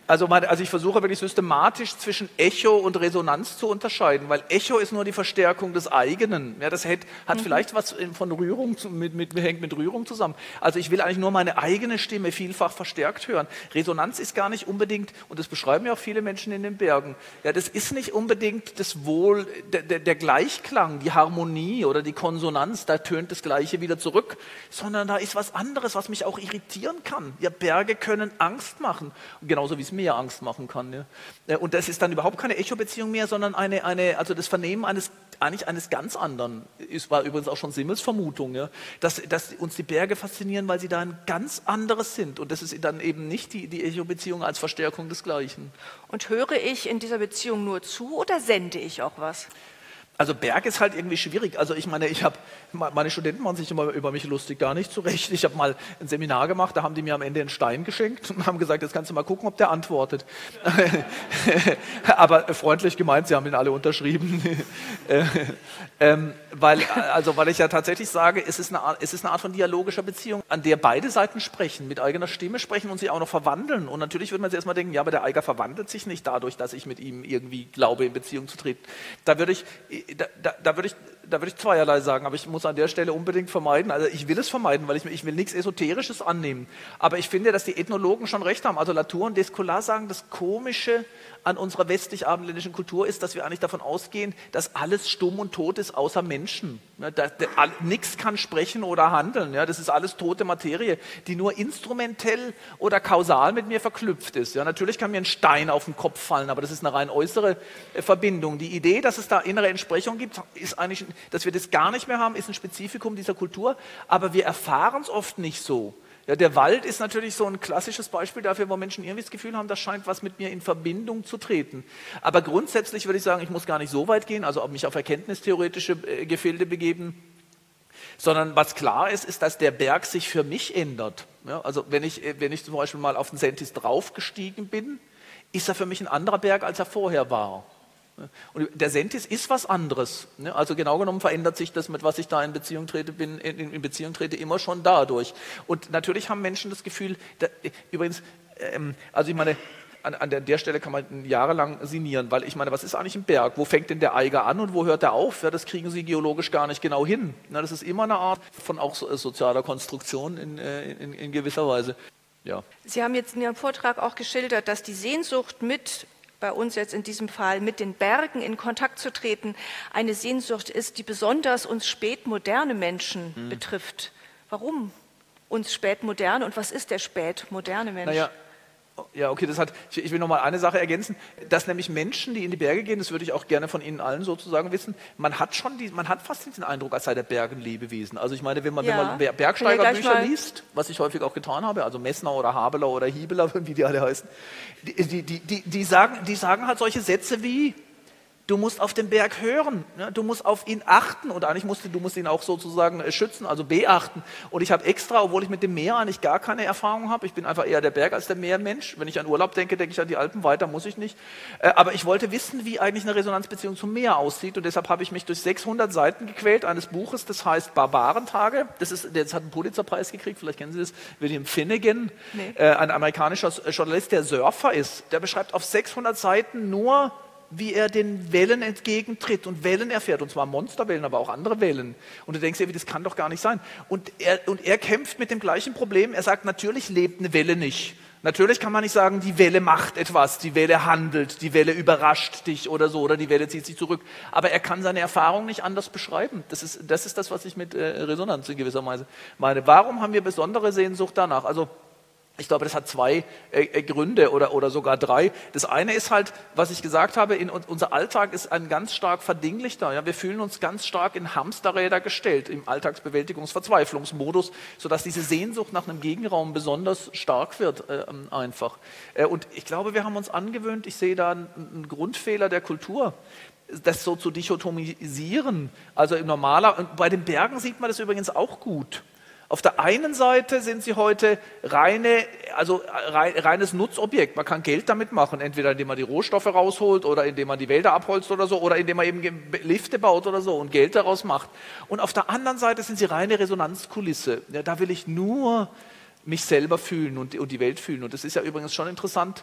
Also, meine, also ich versuche wirklich systematisch zwischen Echo und Resonanz zu unterscheiden, weil Echo ist nur die Verstärkung des eigenen. Ja, das hat, hat mhm. vielleicht was von Rührung, mit, mit, hängt mit Rührung zusammen. Also ich will eigentlich nur meine eigene Stimme vielfach verstärkt hören. Resonanz ist gar nicht unbedingt, und das beschreiben ja auch viele Menschen in den Bergen, ja, das ist nicht unbedingt das Wohl, der, der, der Gleichklang, die Harmonie oder die Konsonanz, da tönt das Gleiche wieder zurück, sondern da ist was anderes, was mich auch irritieren kann. Ja, Berge können Angst machen, genauso wie es mir Angst machen kann. Ja. Und das ist dann überhaupt keine Echo-Beziehung mehr, sondern eine, eine, also das Vernehmen eines, eigentlich eines ganz anderen. Es war übrigens auch schon Simmels Vermutung, ja, dass, dass uns die Berge faszinieren, weil sie da ein ganz anderes sind. Und das ist dann eben nicht die, die Echo-Beziehung als Verstärkung des Gleichen. Und höre ich in dieser Beziehung nur zu oder sende ich auch was? Also Berg ist halt irgendwie schwierig. Also ich meine, ich habe, meine Studenten machen sich immer über mich lustig, gar nicht zu Recht. Ich habe mal ein Seminar gemacht, da haben die mir am Ende einen Stein geschenkt und haben gesagt, jetzt kannst du mal gucken, ob der antwortet. Aber freundlich gemeint, sie haben ihn alle unterschrieben. ähm, weil, also, weil ich ja tatsächlich sage, es ist, eine Art, es ist eine Art von dialogischer Beziehung, an der beide Seiten sprechen, mit eigener Stimme sprechen und sich auch noch verwandeln. Und natürlich würde man sich erstmal denken, ja, aber der Eiger verwandelt sich nicht dadurch, dass ich mit ihm irgendwie glaube, in Beziehung zu treten. Da würde ich... Da, da, da, würde ich, da würde ich zweierlei sagen, aber ich muss an der Stelle unbedingt vermeiden, also ich will es vermeiden, weil ich, ich will nichts Esoterisches annehmen, aber ich finde, dass die Ethnologen schon recht haben, also Latour und Descola sagen, das Komische an unserer westlich-abendländischen Kultur ist, dass wir eigentlich davon ausgehen, dass alles stumm und tot ist, außer Menschen. Ja, da, da, nichts kann sprechen oder handeln, ja, das ist alles tote Materie, die nur instrumentell oder kausal mit mir verknüpft ist. Ja, natürlich kann mir ein Stein auf den Kopf fallen, aber das ist eine rein äußere äh, Verbindung. Die Idee, dass es da innere Entsprechung gibt, ist eigentlich, dass wir das gar nicht mehr haben, ist ein Spezifikum dieser Kultur, aber wir erfahren es oft nicht so. Ja, der Wald ist natürlich so ein klassisches Beispiel dafür, wo Menschen irgendwie das Gefühl haben, das scheint was mit mir in Verbindung zu treten. Aber grundsätzlich würde ich sagen, ich muss gar nicht so weit gehen, also mich auf erkenntnistheoretische äh, Gefilde begeben, sondern was klar ist, ist, dass der Berg sich für mich ändert. Ja, also wenn ich, wenn ich zum Beispiel mal auf den Sentis draufgestiegen bin, ist er für mich ein anderer Berg, als er vorher war. Und der Sentis ist was anderes. Also genau genommen verändert sich das, mit was ich da in Beziehung trete, bin, in, in Beziehung trete, immer schon dadurch. Und natürlich haben Menschen das Gefühl, da, übrigens, ähm, also ich meine, an, an der, der Stelle kann man jahrelang sinnieren, weil ich meine, was ist eigentlich ein Berg? Wo fängt denn der Eiger an und wo hört er auf? Ja, das kriegen sie geologisch gar nicht genau hin. Na, das ist immer eine Art von auch so, sozialer Konstruktion in, in, in gewisser Weise. Ja. Sie haben jetzt in Ihrem Vortrag auch geschildert, dass die Sehnsucht mit bei uns jetzt in diesem Fall mit den Bergen in Kontakt zu treten, eine Sehnsucht ist, die besonders uns spätmoderne Menschen mhm. betrifft. Warum uns spätmoderne und was ist der spätmoderne Mensch? Naja, ja, okay, das hat, ich, ich will noch mal eine Sache ergänzen, dass nämlich Menschen, die in die Berge gehen, das würde ich auch gerne von Ihnen allen sozusagen wissen, man hat schon die, man hat fast den Eindruck, als sei der Berg ein Lebewesen. Also ich meine, wenn man, ja. wenn man Bergsteigerbücher liest, was ich häufig auch getan habe, also Messner oder Habeler oder Hiebeler, wie die alle heißen, die, die, die, die, die, sagen, die sagen halt solche Sätze wie, du musst auf den Berg hören, ne? Du musst auf ihn achten und eigentlich musst du, du musst ihn auch sozusagen äh, schützen, also beachten. Und ich habe extra, obwohl ich mit dem Meer eigentlich gar keine Erfahrung habe, ich bin einfach eher der Berg als der Meermensch. Wenn ich an Urlaub denke, denke ich an die Alpen, weiter muss ich nicht. Äh, aber ich wollte wissen, wie eigentlich eine Resonanzbeziehung zum Meer aussieht und deshalb habe ich mich durch sechshundert Seiten gequält eines Buches, das heißt Barbarentage. Das, ist, das hat einen Pulitzerpreis gekriegt, vielleicht kennen Sie das, William Finnegan, nee. äh, ein amerikanischer Journalist, der Surfer ist. Der beschreibt auf sechshundert Seiten nur, wie er den Wellen entgegentritt und Wellen erfährt, und zwar Monsterwellen, aber auch andere Wellen. Und du denkst dir, das kann doch gar nicht sein. Und er, und er kämpft mit dem gleichen Problem. Er sagt, natürlich lebt eine Welle nicht. Natürlich kann man nicht sagen, die Welle macht etwas, die Welle handelt, die Welle überrascht dich oder so, oder die Welle zieht sich zurück. Aber er kann seine Erfahrung nicht anders beschreiben. Das ist das, ist das was ich mit äh, Resonanz in gewisser Weise meine. Warum haben wir besondere Sehnsucht danach? Also ich glaube, das hat zwei äh, Gründe oder, oder sogar drei. Das eine ist halt, was ich gesagt habe, in, unser Alltag ist ein ganz stark verdinglichter. Ja? Wir fühlen uns ganz stark in Hamsterräder gestellt, im Alltagsbewältigungsverzweiflungsmodus, sodass diese Sehnsucht nach einem Gegenraum besonders stark wird äh, einfach. Äh, und ich glaube, wir haben uns angewöhnt, ich sehe da einen, einen Grundfehler der Kultur, das so zu dichotomisieren. Also im normaler, und bei den Bergen sieht man das übrigens auch gut. Auf der einen Seite sind sie heute reine, also reines Nutzobjekt. Man kann Geld damit machen, entweder indem man die Rohstoffe rausholt oder indem man die Wälder abholzt oder so oder indem man eben Lifte baut oder so und Geld daraus macht. Und auf der anderen Seite sind sie reine Resonanzkulisse. Ja, da will ich nur mich selber fühlen und, und die Welt fühlen. Und das ist ja übrigens schon interessant.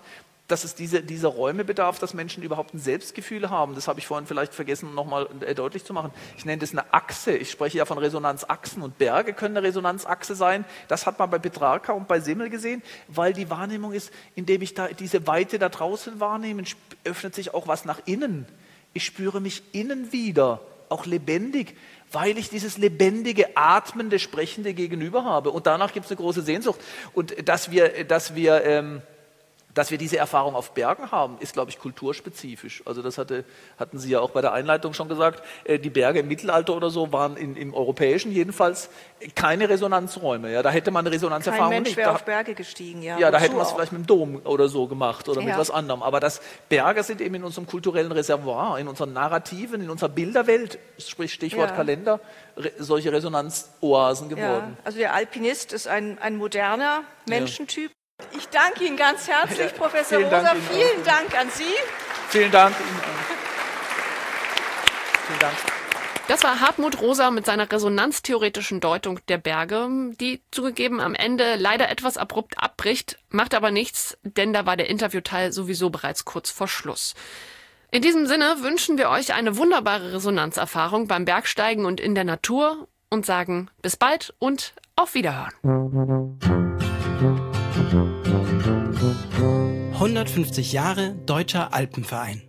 dass es diese, diese Räume bedarf, dass Menschen überhaupt ein Selbstgefühl haben. Das habe ich vorhin vielleicht vergessen, nochmal deutlich zu machen. Ich nenne das eine Achse. Ich spreche ja von Resonanzachsen und Berge können eine Resonanzachse sein. Das hat man bei Petrarca und bei Simmel gesehen, weil die Wahrnehmung ist, indem ich da diese Weite da draußen wahrnehme, öffnet sich auch was nach innen. Ich spüre mich innen wieder, auch lebendig, weil ich dieses lebendige, atmende, sprechende Gegenüber habe. Und danach gibt es eine große Sehnsucht. Und dass wir, dass wir ähm, Dass wir diese Erfahrung auf Bergen haben, ist, glaube ich, kulturspezifisch. Also das hatte, hatten Sie ja auch bei der Einleitung schon gesagt. Äh, die Berge im Mittelalter oder so waren in, im Europäischen jedenfalls keine Resonanzräume. Ja, da hätte man eine Resonanzerfahrung Kein Mensch nicht. wäre Da, auf Berge gestiegen. Ja, ja da Wozu hätte man es auch? vielleicht mit dem Dom oder so gemacht oder Ja. mit was anderem. Aber das Berge sind eben in unserem kulturellen Reservoir, in unseren Narrativen, in unserer Bilderwelt, sprich Stichwort Ja. Kalender, re, solche Resonanzoasen geworden. Ja, also der Alpinist ist ein, ein moderner Menschentyp. Ich danke Ihnen ganz herzlich, Ja, Professor vielen Dank Rosa. Ihnen auch. Vielen Dank an Sie. Vielen Dank Ihnen. Vielen Dank. Das war Hartmut Rosa mit seiner resonanztheoretischen Deutung der Berge, die zugegeben am Ende leider etwas abrupt abbricht, macht aber nichts, denn da war der Interviewteil sowieso bereits kurz vor Schluss. In diesem Sinne wünschen wir euch eine wunderbare Resonanzerfahrung beim Bergsteigen und in der Natur und sagen bis bald und auf Wiederhören. hundertfünfzig Jahre Deutscher Alpenverein.